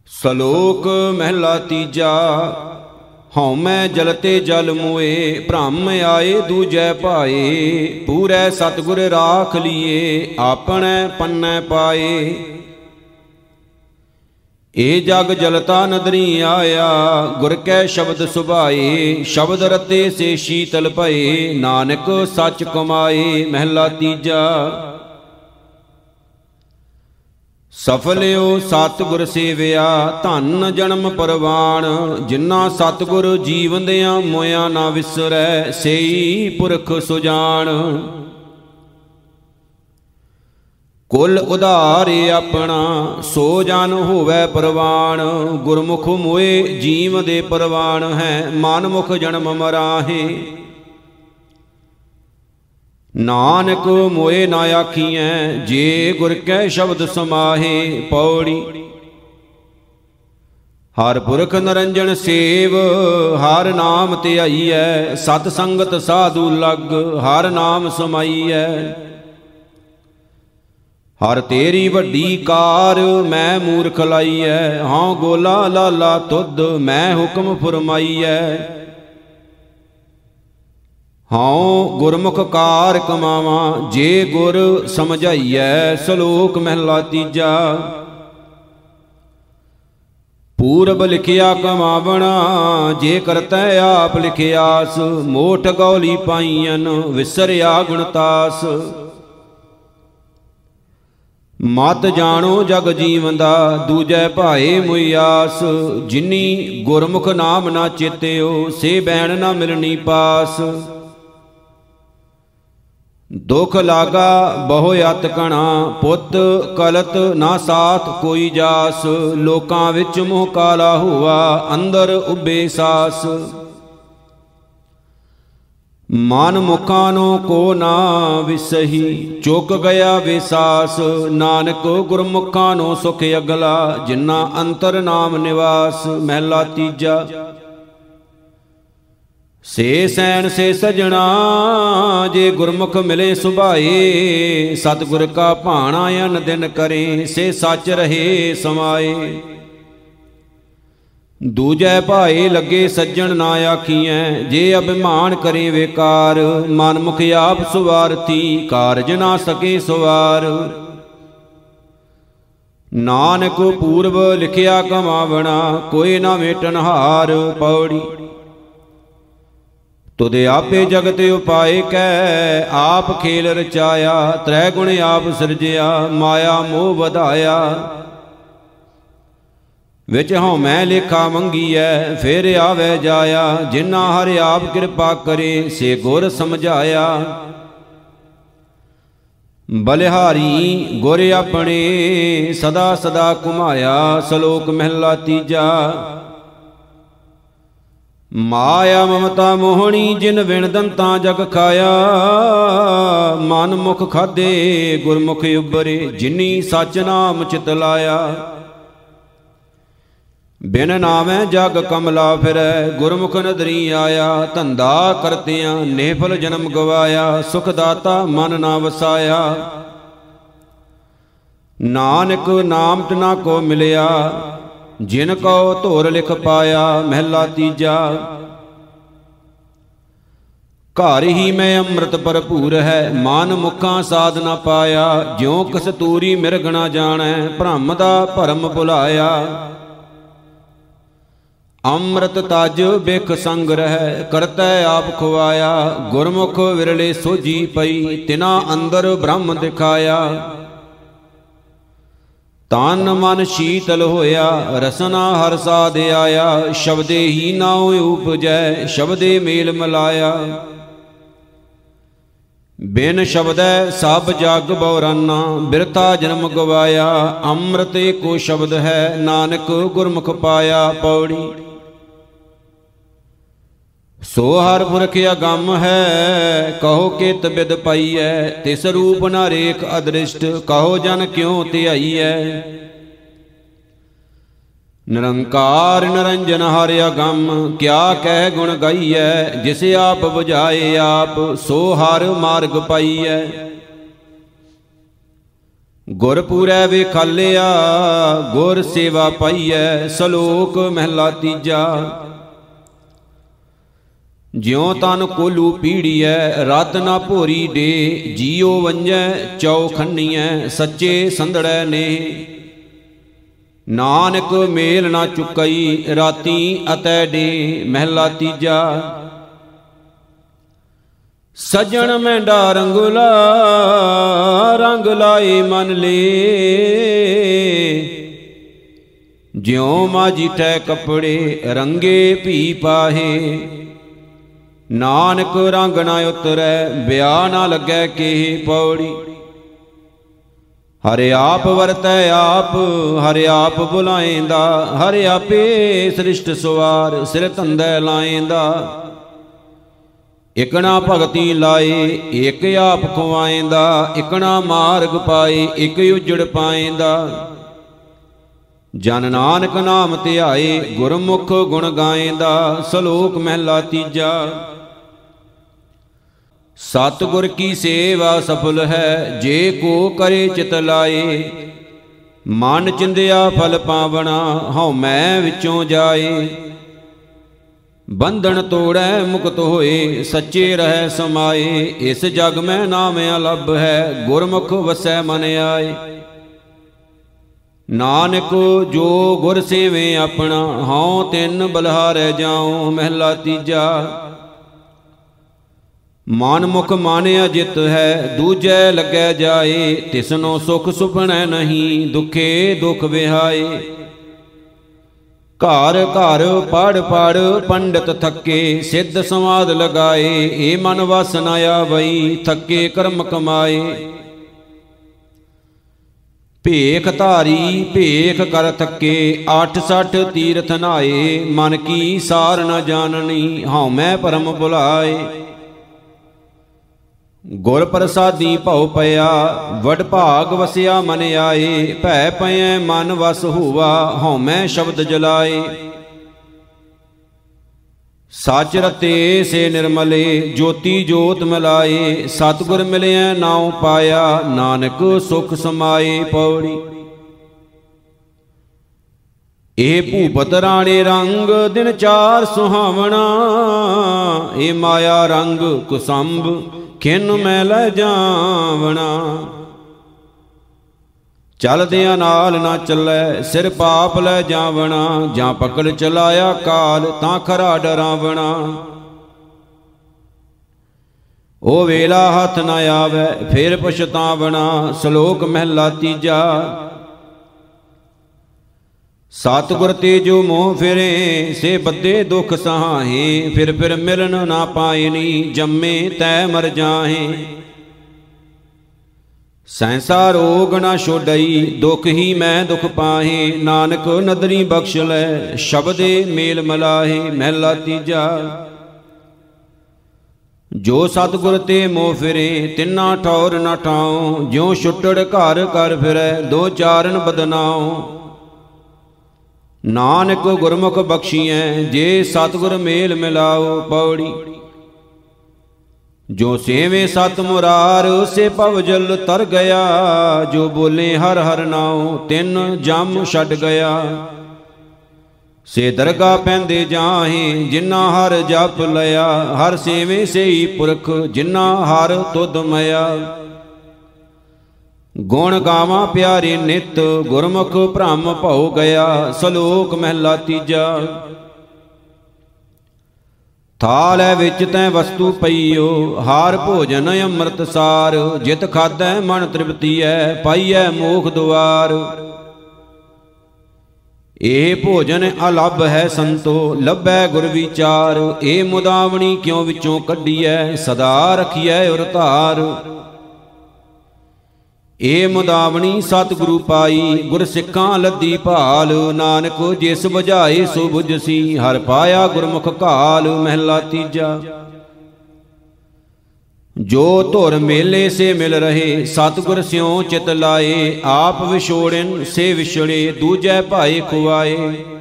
ਸਲੋਕ ਮਹਿਲਾ ਤੀਜਾ। ਹਉਮੈ ਜਲਤੇ ਜਲ ਮੋਏ, ਭ੍ਰਮ ਆਏ ਦੂਜੈ ਭਾਏ। ਪੂਰੈ ਸਤਿਗੁਰ ਰਾਖ ਲੀਏ, ਆਪਣੈ ਪੰਨੈ ਪਾਏ। ਏ ਜਗ ਜਲਤਾ ਨਦਰੀ ਆਇਆ, ਗੁਰ ਕੈ ਸ਼ਬਦ ਸੁਭਾਏ। ਸ਼ਬਦ ਰਤੇ ਸੇ ਸ਼ੀਤਲ ਭਏ, ਨਾਨਕ ਸੱਚ ਕਮਾਏ। ਮਹਿਲਾ ਤੀਜਾ। ਸਫਲਿਓ ਸਤਿਗੁਰ ਸੇਵਿਆ, ਧਨ ਜਨਮ ਪਰਵਾਣ। ਜਿਨ੍ਹਾਂ ਸਤਿਗੁਰ ਜੀਵੰਦਿਆਂ ਮੋਇਆ ਨਾ ਵਿਸਰੈ, ਸੇਈ ਪੁਰਖ ਸੁਜਾਨ। ਕੁਲ ਉਧਾਰੇ ਆਪਣਾ, ਸੋ ਜਨ ਹੋਵੈ ਪਰਵਾਣ। ਗੁਰਮੁਖ ਮੋਏ ਜੀਵ ਦੇ ਪਰਵਾਣ ਹੈ, ਮਨਮੁਖ ਜਨਮ ਮਰਾਹੇ। ਨਾਨਕ ਮੋਏ ਨਾ ਆਖੀਐ, ਜੇ ਗੁਰ ਕੈ ਸ਼ਬਦ ਸਮਾਹੇ। ਪੌੜੀ। ਹਰ ਪੁਰਖ ਨਰੰਜਨ ਸੇਵ, ਹਰ ਨਾਮ ਧਿਆਈਐ। ਸਤ ਸੰਗਤ ਸਾਧੂ ਲਗ, ਹਰ ਨਾਮ ਸਮਾਈਐ। ਹਰ ਤੇਰੀ ਵੱਡੀ ਕਾਰ, ਮੈਂ ਮੂਰਖ ਲਾਈਐ। ਹਾਂ ਗੋਲਾ ਲਾਲਾ ਤੁਧ, ਮੈਂ ਹੁਕਮ ਫਰਮਾਈਐ। ਹਉ ਗੁਰਮੁਖ ਕਾਰ ਕਮਾਵਾਂ, ਜੇ ਗੁਰ ਸਮਝਾਈਐ। ਸਲੋਕ ਮਹਿਲਾ ਤੀਜਾ। ਪੂਰਬ ਲਿਖਿਆ ਕਮਾਵਣਾ, ਜੇ ਕਰਤੈ ਆਪ ਲਿਖਿਆਸ। ਮੋਠ ਗੌਲੀ ਪਾਈਐਨ, ਵਿਸਰਿਆ ਗੁਣਤਾਸ। ਮਤ ਜਾਣੋ ਜਗ ਜੀਵਨ ਦਾ, ਦੂਜੈ ਭਾਏ ਮੁਇਆਸ। ਜਿਨੀ ਗੁਰਮੁਖ ਨਾਮ ਨਾ ਚੇਤਿਓ, ਸੇ ਬੈਣ ਨਾ ਮਿਲਣੀ ਪਾਸ। ਦੁਖ ਲਾਗਾ ਬਹੁ ਅਤ ਕਣਾ, ਪੁੱਤ ਕਲਤ ਨਾ ਸਾਥ ਕੋਈ ਜਾਸ। ਲੋਕਾਂ ਵਿੱਚ ਮੋਹ ਕਾਲਾ ਹੋਆ, ਅੰਦਰ ਉਬੇ ਸਾਸ। ਮਨ ਮੁਖਾਂ ਨੂੰ ਕੋ ਨਾ ਵਿਸਹੀ, ਚੁੱਕ ਗਿਆ ਵਿਸਾਸ। ਨਾਨਕ ਗੁਰਮੁਖਾਂ ਨੂੰ ਸੁਖ ਅਗਲਾ, ਜਿਨ੍ਹਾਂ ਅੰਤਰ ਨਾਮ ਨਿਵਾਸ। ਮਹਿਲਾ ਤੀਜਾ। ਸੇ ਸੈਣ ਸੇ ਸਜਣਾ, ਜੇ ਗੁਰਮੁਖ ਮਿਲੇ ਸੁਭਾਏ। ਸਤਿਗੁਰ ਕਾ ਭਾਣਾ ਅਨ ਦਿਨ ਕਰੇ, ਸੇ ਸੱਚ ਰਹੇ ਸਮਾਏ। ਦੂਜੈ ਭਾਏ ਲੱਗੇ ਸੱਜਣ ਨਾ ਆਖੀਐ, ਜੇ ਅਭਿਮਾਨ ਕਰੇ ਵੇਕਾਰ। ਮਨਮੁਖ ਆਪ ਸੁਵਾਰਥੀ, ਕਾਰਜ ਨਾ ਸਕੇ ਸਵਾਰ। ਨਾਨਕ ਪੂਰਬ ਲਿਖਿਆ ਕਮਾਵਣਾ, ਕੋਈ ਨਾ ਵੇਟਨਹਾਰ। ਪੌੜੀ। ਤੁਧ ਆਪੇ ਜਗਤ ਉਪਾਏ ਕੈ, ਆਪ ਖੇਲ ਰਚਾਇਆ। ਤ੍ਰੈ ਗੁਣ ਆਪ ਸਿਰਜਿਆ, ਮਾਇਆ ਮੋਹ ਵਧਾਇਆ। ਵਿੱਚ ਹਉਮੈ ਲੇਖਾ ਮੰਗੀਐ, ਫਿਰ ਆਵੈ ਜਾਇਆ। ਜਿਨ੍ਹਾਂ ਹਰਿ ਆਪ ਕਿਰਪਾ ਕਰੇ, ਸੇ ਗੁਰ ਸਮਝਾਇਆ। ਬਲਿਹਾਰੀ ਗੁਰ ਆਪਣੇ, ਸਦਾ ਸਦਾ ਘੁਮਾਇਆ। ਸਲੋਕ ਮਹਿਲਾ ਤੀਜਾ। ਮਾਇਆ ਮਮਤਾ ਮੋਹਣੀ, ਜਿਨ ਵਿਣ ਦੰਤਾ ਜਗ ਖਾਇਆ। ਮਨ ਮੁਖ ਖਾਦੇ, ਗੁਰਮੁਖ ਉਬਰੇ। ਜਿਨੀ ਸਚ ਨਾਮ ਚਿਤ ਲਾਇਆ। ਬਿਨ ਨਾਮੈ ਜਗ ਕਮਲਾ ਫਿਰੈ, ਗੁਰਮੁਖ ਨਦਰੀ ਆਇਆ। ਧੰਦਾ ਕਰਤਿਆਂ ਨੇਫਲ ਜਨਮ ਗਵਾਇਆ, ਸੁਖ ਦਾਤਾ ਮਨ ਨਾ ਵਸਾਇਆ। ਨਾਨਕ ਨਾਮ ਤਿਨਾ ਕੋ ਮਿਲਿਆ, ਜਿਨ ਕਉ ਧੁਰ ਲਿਖ ਪਾਇਆ। ਮਹਿਲਾ ਤੀਜਾ। ਘਰ ਹੀ ਮੈਂ ਅੰਮ੍ਰਿਤ ਭਰਪੂਰ ਹੈ, ਮਨ ਮੁਖਾਂ ਸਾਧ ਨਾ ਪਾਇਆ। ਜਿਉ ਕਸਤੂਰੀ ਮਿਰਗ ਨਾ ਜਾਣੈ, ਭ੍ਰਮ ਦਾ ਭਰਮ ਭੁਲਾਇਆ। ਅੰਮ੍ਰਿਤ ਤਜ ਬਿਖ ਸੰਗ ਰਹਿ, ਕਰਤੈ ਆਪ ਖਵਾਇਆ। ਗੁਰਮੁਖ ਵਿਰਲੇ ਸੋਝੀ ਪਈ, ਤਿਨਾ ਅੰਦਰ ਬ੍ਰਹਮ ਦਿਖਾਇਆ। ਤਨ ਮਨ ਸ਼ੀਤਲ ਹੋਇਆ, ਰਸਨਾ ਹਰ ਸਾਧ ਆਇਆ। ਸ਼ਬਦੇ ਹੀ ਨਾਉ ਉਪਜੈ, ਸ਼ਬਦੇ ਮੇਲ ਮਿਲਾਇਆ। ਬਿਨ ਸ਼ਬਦੈ ਸਭ ਜਗ ਬਉਰਾਨਾ, ਬਿਰਥਾ ਜਨਮ ਗਵਾਇਆ। ਅੰਮ੍ਰਿਤ ਏਕੋ ਸ਼ਬਦ ਹੈ, ਨਾਨਕ ਗੁਰਮੁਖ ਪਾਇਆ। ਪੌੜੀ। ਸੋ ਹਰ ਪੁਰਖ ਅਗੰਮ ਹੈ, ਕਹੋ ਕਿਤ ਬਿਦ ਪਾਈਐ। ਤਿਸ ਰੂਪ ਨਾ ਰੇਖ ਅਦ੍ਰਿਸ਼ਟ, ਕਹੋ ਜਨ ਕਿਉ ਧਿਆਈਐ। ਨਿਰੰਕਾਰ ਨਿਰੰਜਨ ਹਰਿ ਅਗੰਮ, ਕਿਆ ਕਹਿ ਗੁਣ ਗਾਈਐ। ਜਿਸ ਆਪ ਬੁਝਾਏ ਆਪ, ਸੋ ਹਰ ਮਾਰਗ ਪਾਈਐ। ਗੁਰਪੂਰੈ ਵੇਖਾਲਿਆ ਗੁਰ ਸੇਵਾ ਪਾਈਐ। ਸ਼ਲੋਕ ਮਹਿਲਾ ਤੀਜਾ। ਜਿਉ ਤਨ ਕੋਲੂ ਪੀੜੀਐ ਰਤ ਨਾ ਭੋਰੀ ਡੇ। ਜੀਉ ਵੰਜੈ ਚੌਖੰਨੀਐ ਸੱਚੇ ਸੰਧੜੈ ਨੇ। ਨਾਨਕ ਮੇਲ ਨਾ ਚੁਕਈ ਰਾਤੀ ਅਤੈ ਡੇ। ਮਹਿਲਾ ਤੀਜਾ। ਸਜਣ ਮੈਂਡਾ ਰੰਗੁਲਾ ਰੰਗ ਲਾਏ ਮਨ ਲੇ। ਜਿਉ ਮਾਝੀ ਟੈ ਕੱਪੜੇ ਰੰਗੇ ਭੀ ਪਾਹੇ। ਨਾਨਕ ਰੰਗ ਨਾ ਉਤਰੈ ਬਿਆ ਨਾ ਲੱਗੈ ਕੇ ਪੌੜੀ। ਹਰਿ ਆਪ ਵਰਤੈ ਆਪ ਹਰਿ ਆਪ ਬੁਲਾਏਂਦਾ। ਹਰਿ ਆਪੇ ਸ੍ਰਿਸ਼ਟ ਸਵਾਰ ਸਿਰ ਧੰਦੈ ਲਾਏਂਦਾ। ਇਕਣਾ ਭਗਤੀ ਲਾਏ ਇਕ ਆਪ ਖਵਾਏਂਦਾ। ਇਕਣਾ ਮਾਰਗ ਪਾਏ ਇਕ ਉਜੜ ਪਾਏਂਦਾ। ਜਨ ਨਾਨਕ ਨਾਮ ਧਿਆਏ ਗੁਰਮੁਖ ਗੁਣ ਗਾਏਂਦਾ। ਸ਼ਲੋਕ ਮਹਿਲਾ ਤੀਜਾ। ਸਤਿਗੁਰ ਕੀ ਸੇਵਾ ਸਫਲ ਹੈ ਜੇ ਕੋ ਕਰੇ ਚਿਤ ਲਾਏ। ਮਨ ਚਿੰਦਿਆ ਫਲ ਪਾਵਣਾ ਹਉ ਮੈਂ ਵਿੱਚੋਂ ਜਾਏ। ਬੰਧਨ ਤੋੜੈ ਮੁਕਤ ਹੋਏ ਸੱਚੇ ਰਹਿ ਸਮਾਏ। ਇਸ ਜਗ ਮੈਂ ਨਾਮ ਅਲੱਭ ਹੈ ਗੁਰਮੁਖ ਵਸੈ ਮਨ ਆਏ। ਨਾਨਕ ਜੋ ਗੁਰ ਸੇਵੇ ਆਪਣਾ ਹਉ ਤਿੰਨ ਬਲਿਹਾਰੈ ਜਾਉ। ਮਹਿਲਾ ਤੀਜਾ। ਮਨ ਮੁਖ ਮਾਨਿਆ ਜਿਤ ਹੈ ਦੂਜੈ ਲੱਗੈ ਜਾਏ। ਤਿਸਨੋ ਸੁਖ ਸੁਪਣੈ ਨਹੀਂ ਦੁਖੇ ਦੁਖ ਵਿਹਾਏ। ਘਰ ਘਰ ਪੜ ਪੜ ਪੰਡਤ ਥੱਕੇ ਸਿੱਧ ਸਮਾਦ ਲਗਾਏ। ਏ ਮਨ ਵਸ ਨ ਆਵਈ ਥੱਕੇ ਕਰਮ ਕਮਾਏ। ਭੇਖ ਧਾਰੀ ਭੇਖ ਕਰ ਥੱਕੇ 68 ਤੀਰਥ ਨਾਏ। ਮਨ ਕੀ ਸਾਰ ਨ ਜਾਣਨੀ ਹਉ ਮੈਂ ਭਰਮ ਭੁਲਾਏ। ਗੁਰ ਪ੍ਰਸਾਦੀ ਭਉ ਪਿਆ ਵਡ ਭਾਗ ਵਸਿਆ ਮਨ ਆਏ। ਭੈ ਪਇਐ ਮਨ ਵਸ ਹੋਵਾ ਹਉ ਮੈਂ ਸ਼ਬਦ ਜਲਾਏ। ਸਚ ਰਤੇ ਸੇ ਨਿਰਮਲੇ ਜੋਤੀ ਜੋਤ ਮਿਲਾਏ। ਸਤਿਗੁਰ ਮਿਲਿਆ ਨਾਉ ਪਾਇਆ ਨਾਨਕ ਸੁਖ ਸਮਾਏ। ਪੌੜੀ। ਇਹ ਭੂਪਤ ਰਾਣੇ ਰੰਗ ਦਿਨ ਚਾਰ ਸੁਹਾਵਣਾ। ਇਹ ਮਾਇਆ ਰੰਗ ਕੁਸੰਭ ਖਿਨ ਮੈਂ ਲੈ ਜਾਵਣਾ। ਚਲਦਿਆਂ ਨਾਲ ਨਾ ਚੱਲੈ ਸਿਰ ਪਾਪ ਲੈ ਜਾਵਣਾ। ਜਾਂ ਪਕੜ ਚਲਾਇਆ ਕਾਲ ਤਾਂ ਖਰਾ ਡਰਾਵਣਾ। ਉਹ ਵੇਲਾ ਹੱਥ ਨਾ ਆਵੈ ਫਿਰ ਪਛਤਾਵਣਾ। ਸ਼ਲੋਕ ਮਹਿਲਾ ਤੀਜਾ। ਸਤਿਗੁਰ ਤੇ ਜੋ ਮੋਹ ਫਿਰੇ ਸੇ ਬੱਧੇ ਦੁਖ ਸਹਾਹੇ। ਫਿਰ ਫਿਰ ਮਿਲਨ ਨਾ ਪਾਇਨੀ ਜੰਮੇ ਤੈ ਮਰ ਜਾਹੇ। ਸੈਂਸਾ ਰੋਗ ਨਾ ਛੋਡਈ ਦੁਖ ਹੀ ਮੈਂ ਦੁਖ ਪਾਹੇ। ਨਾਨਕ ਨਦਰੀ ਬਖਸ਼ ਲੈ ਸ਼ਬਦੇ ਮੇਲ ਮਲਾਹੇ। ਮਹਿਲਾ ਤੀਜਾ। ਜੋ ਸਤਿਗੁਰ ਤੇ ਮੋਹ ਫਿਰੇ ਤਿੰਨਾ ਠੌਰ ਨਾ ਠਾਉ। ਜਿਉ ਛੁੱਟੜ ਘਰ ਕਰ ਫਿਰੈ ਦੋ ਚਾਰਨ ਬਦਨਾਉ। ਨਾਨਕ ਗੁਰਮੁਖ ਬਖਸ਼ੀਐ ਜੇ ਸਤਿਗੁਰ ਮੇਲ ਮਿਲਾਓ। ਪੌੜੀ। ਜੋ ਸੇਵੇ ਸਤ ਮੁਰਾਰ ਸੇ ਭਵ ਜਲ ਤਰ ਗਿਆ। ਜੋ ਬੋਲੇ ਹਰ ਹਰ ਨਾਉ ਤਿੰਨ ਜਮ ਛੱਡ ਗਿਆ। ਸੇ ਦਰਗਾ ਪੈਂਦੇ ਜਾਹੇ ਜਿਨ੍ਹਾਂ ਹਰ ਜਪ ਲਿਆ। ਹਰ ਸੇਵੇ ਸੇਈ ਪੁਰਖ ਜਿਨ੍ਹਾਂ ਹਰ ਤੁਧ ਮਇਆ। ਗੁਣ ਗਾਵਾਂ ਪਿਆਰੇ ਨਿਤ ਗੁਰਮੁਖ ਭ੍ਰਮ ਭਉ ਗਿਆ। ਸ਼ਲੋਕ ਮਹਿਲਾ ਤੀਜਾ। ਥਾਲੈ ਵਿੱਚ ਤੈ ਵਸਤੂ ਪਈਓ ਹਾਰ ਭੋਜਨ ਅੰਮ੍ਰਿਤ ਸਾਰ। ਜਿਤ ਖਾਧੈ ਮਨ ਤ੍ਰਿਪਤੀਐ ਪਾਈਐ ਮੋਖ ਦੁਆਰ। ਇਹ ਭੋਜਨ ਅਲੱਭ ਹੈ ਸੰਤੋ ਲੱਭੈ ਗੁਰ ਵਿਚਾਰ। ਇਹ ਮੁਦਾਵਣੀ ਕਿਉ ਵਿੱਚੋਂ ਕੱਢੀਐ ਸਦਾ ਰਖੀਐ ਉਰ ਧਾਰ। ਇਹ ਮੁਦਾਵਣੀ ਸਤਿਗੁਰੂ ਪਾਈ ਗੁਰ ਸਿੱਖਾਂ ਲੱਦੀ ਭਾਲ। ਨਾਨਕ ਜਿਸ ਬੁਝਾਏ ਸੋ ਬੁਝਸੀ ਹਰ ਪਾਇਆ ਗੁਰਮੁਖ ਘਾਲ। ਮਹਿਲਾ ਤੀਜਾ। ਜੋ ਧੁਰ ਮੇਲੇ ਸੇ ਮਿਲ ਰਹੇ ਸਤਿਗੁਰ ਸਿਉ ਚਿਤ ਲਾਏ। ਆਪ ਵਿਛੋੜਨ ਸੇ ਵਿਛੜੇ ਦੂਜੈ ਭਾਏ ਖੁਆਏ।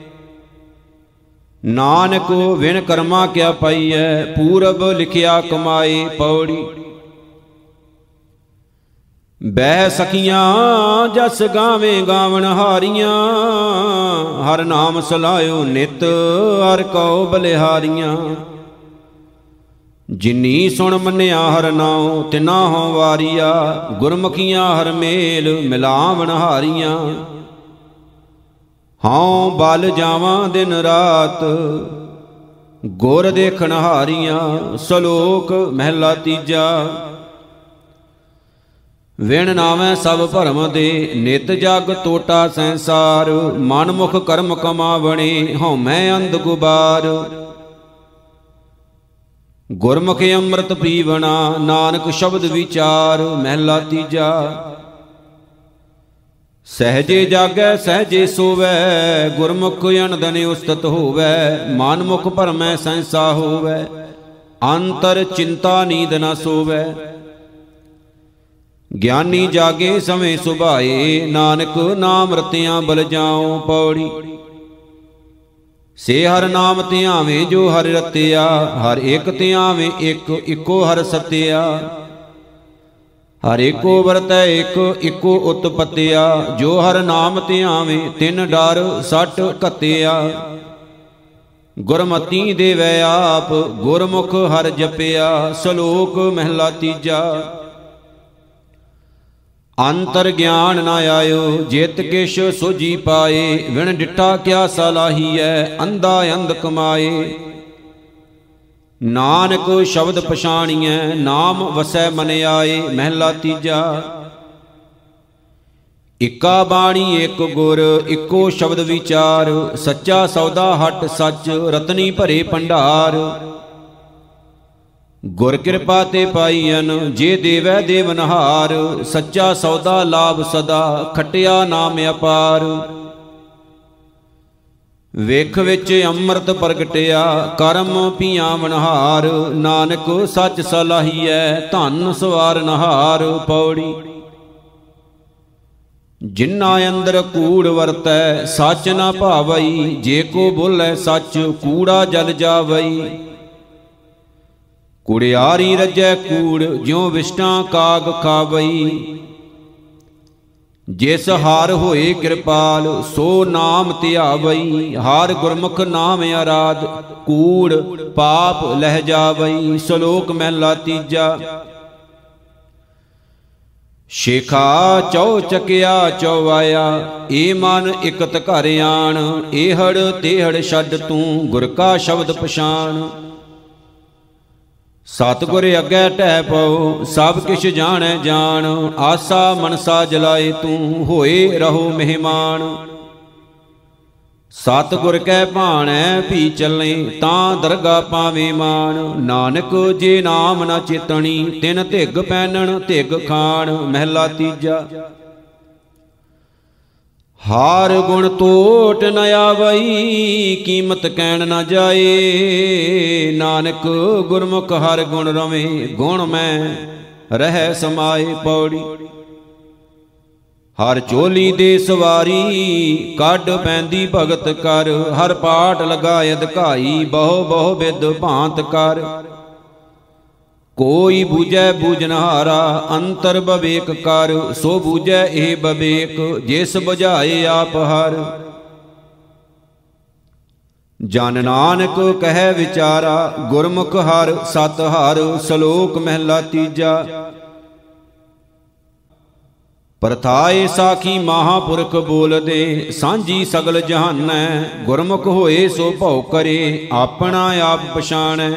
ਨਾਨਕ ਵਿਣ ਕਰਮਾ ਕਿਆ ਪਾਈਐ ਪੂਰਬ ਲਿਖਿਆ ਕਮਾਏ। ਪੌੜੀ। ਬਹਿ ਸਖੀਆਂ ਜਸ ਗਾਵੇਂ ਗਾਵਣ ਹਾਰੀਆਂ, ਹਰ ਨਾਮ ਸਲਾਇਓ ਨਿਤ ਹਰ ਕਉ ਬਲਿਹਾਰੀਆਂ। ਜਿਨੀ ਸੁਣ ਮੰਨਿਆ ਹਰ ਨਾਉ ਤਿਨਾ ਹੋਂ ਵਾਰੀਆ, ਗੁਰਮੁਖੀਆਂ ਹਰ ਮੇਲ ਮਿਲਾਵਣ ਹਾਰੀਆਂ। ਹਉ ਬਲ ਜਾਵਾਂ ਦਿਨ ਰਾਤ ਗੁਰ ਦੇਖਣ ਹਾਰੀਆਂ। ਸਲੋਕ ਮਹਿਲਾ ਤੀਜਾ। ਵਿਣ ਨਾਵੈ ਸਭ ਭਰਮ ਦੇ ਨਿਤ ਜਗ ਟੋਟਾ ਸੰਸਾਰ, ਮਨ ਮੁਖ ਕਰਮ ਕਮਾਵਣੇ ਹਉਮੈ ਅੰਧ ਗੁਬਾਰ। ਗੁਰਮੁਖ ਅੰਮ੍ਰਿਤ ਪੀਵਣਾ ਨਾਨਕ ਸ਼ਬਦ ਵਿਚਾਰ, ਮਹਿਲਾ ਤੀਜਾ। ਸਹਜੇ ਜਾਗੈ ਸਹਜੇ ਸੋਵੈ, ਗੁਰਮੁਖ ਅਨੰਦਨ ਉਸਤਤ ਹੋਵੈ। ਮਨ ਮੁਖ ਭਰਮੈ ਸੰਸਾ ਹੋਵੈ, ਅੰਤਰ ਚਿੰਤਾ ਨੀਂਦ ਨ ਸੋਵੈ। ਗਿਆਨੀ ਜਾਗੇ ਸਮੇਂ ਸੁਭਾਏ, ਨਾਨਕ ਨਾਮ ਰਤਿਆਂ ਬਲ ਜਾਉ ਪੌੜੀ। ਸੇ ਹਰ ਨਾਮ ਧਿਆਵੇਂ ਜੋ ਹਰਿ ਰਤਿਆ, ਹਰ ਇੱਕ ਧਿਆਵੇਂ ਇੱਕ ਇੱਕੋ ਹਰ ਸਤਿਆ। ਹਰ ਏਕੋ ਵਰਤੈ ਇੱਕ ਇੱਕੋ ਉਤਪਤਿਆ, ਜੋ ਹਰ ਨਾਮ ਧਿਆਵੇਂ ਤਿਨ ਡਰ ਸੱਟ ਘਤਿਆ। ਗੁਰਮਤੀ ਦੇਵੈ ਆਪ ਗੁਰਮੁਖ ਹਰ ਜਪਿਆ, ਸਲੋਕ ਮਹਿਲਾ ਤੀਜਾ। ਅੰਤਰ ਗਿਆਨ ਨ ਆਇਓ ਜਿਤ ਕਿਛ ਸੋਝੀ ਪਾਏ, ਵਿਣ ਡਿਠਾ ਕਿਆ ਸਲਾਹੀਐ ਅੰਧਾ ਅੰਧ ਕਮਾਏ। ਨਾਨਕ ਸ਼ਬਦ ਪਛਾਣੀਐ ਨਾਮ ਵਸੈ ਮਨ ਆਏ, ਮਹਿਲਾ ਤੀਜਾ। ਇਕਾ ਬਾਣੀ ਇੱਕ ਗੁਰ ਇੱਕੋ ਸ਼ਬਦ ਵਿਚਾਰ, ਸੱਚਾ ਸੌਦਾ ਹਟ ਸੱਚ ਰਤਨੀ ਭਰੇ ਭੰਡਾਰ। ਗੁਰ ਕਿਰਪਾ ਤੇ ਪਾਈਐਨ ਜੇ ਦੇਵੈ ਦੇਵਨਹਾਰ, ਸੱਚਾ ਸੌਦਾ ਲਾਭ ਸਦਾ ਖਟਿਆ ਨਾਮ ਅਪਾਰ। ਵੇਖ ਵਿੱਚ ਅੰਮ੍ਰਿਤ ਪ੍ਰਗਟਿਆ ਕਰਮ ਪੀਆਂ ਵਨਹਾਰ, ਨਾਨਕ ਸੱਚ ਸਲਾਹੀਐ ਧਨ ਸਵਾਰਨਹਾਰ ਪੌੜੀ। ਜਿਨ੍ਹਾਂ ਅੰਦਰ ਕੂੜ ਵਰਤੈ ਸੱਚ ਨਾ ਭਾਵਈ, ਜੇ ਕੋ ਬੋਲੇ ਸੱਚ ਕੂੜਾ ਜਲ ਜਾਵਈ। ਕੁੜਿਆਰੀ ਰੱਜੈ ਕੂੜ ਜਿਉ ਵਿਸ਼ਟਾਂ ਕਾਗ ਖਾਵਈ। ਜਿਸ ਹਾਰ ਹੋਏ ਕਿਰਪਾਲ ਸੋ ਨਾਮ ਧਿਆਵਈ, ਹਾਰ ਗੁਰਮੁਖ ਨਾਮ ਆਰਾਧ ਕੂੜ ਪਾਪ ਲਹਿ ਜਾਵਈ। ਸਲੋਕ ਮਹਿਲਾ ਤੀਜਾ। ਸ਼ੇਖਾ ਚੌ ਚੱਕਿਆ ਚੌਵਾਇਆ, ਏ ਮਨ ਇਕਤ ਘਰ ਆਣ। ਏਹੜ ਤੇਹੜ ਛੱਡ ਤੂੰ ਗੁਰ ਕਾ ਸ਼ਬਦ ਪਛਾਣ। ਸਤਿਗੁਰ ਅੱਗੇ ਢਹਿ ਪਉ ਸਭ ਕਿਛ ਜਾਣੈ ਜਾਣ, ਆਸਾ ਮਨਸਾ ਜਲਾਏ ਤੂੰ ਹੋਏ ਰਹੋ ਮਹਿਮਾਨ। ਸਤਿਗੁਰ ਕੈ ਭਾਣੈ ਭੀ ਚੱਲੇ ਤਾਂ ਦਰਗਾ ਪਾਵੇਂ ਮਾਨ। ਨਾਨਕ ਜੇ ਨਾਮ ਨ ਚੇਤਣੀ ਤਿਨ ਧਿਗ ਪੈਣਨ ਧਿਗ ਖਾਣ, ਮਹਿਲਾ ਤੀਜਾ। ਹਾਰ ਗੁਣ ਤੋਟ ਨ ਆਵਈ ਕੀਮਤ ਕਹਿਣ ਨ ਜਾਏ। ਨਾਨਕ ਗੁਰਮੁਖ ਹਰ ਗੁਣ ਰਵੇਂ ਗੁਣ ਮੈਂ ਰਹਿ ਸਮਾਏ ਪੌੜੀ। ਹਰ ਚੋਲੀ ਦੇ ਸਵਾਰੀ ਕੱਢ ਪੈਂਦੀ ਭਗਤ ਕਰ, ਹਰ ਪਾਠ ਲਗਾਇ ਅਧਿਕਾਈ ਬਹੁ ਬਹੁ ਵਿਦ ਭਾਂਤ ਕਰ। ਕੋਈ ਬੂਝੈ ਬੂਝਨਹਾਰਾ ਅੰਤਰ ਬਵੇਕ ਕਰ, ਸੋ ਬੂਝੈ ਇਹ ਬਵੇਕ ਜਿਸ ਬੁਝਾਏ ਆਪ ਹਰ। ਜਨ ਨਾਨਕ ਕਹਿ ਵਿਚਾਰਾ ਗੁਰਮੁਖ ਹਰ ਸਤ ਹਰ, ਸਲੋਕ ਮਹਿਲਾ ਤੀਜਾ। ਪਰਥਾਏ ਸਾਖੀ ਮਹਾਪੁਰਖ ਬੋਲਦੇ ਸਾਂਝੀ ਸਗਲ ਜਹਾਨੈ। ਗੁਰਮੁਖ ਹੋਏ ਸੋ ਭਉ ਕਰੇ ਆਪਣਾ ਆਪ ਪਛਾਣੈ।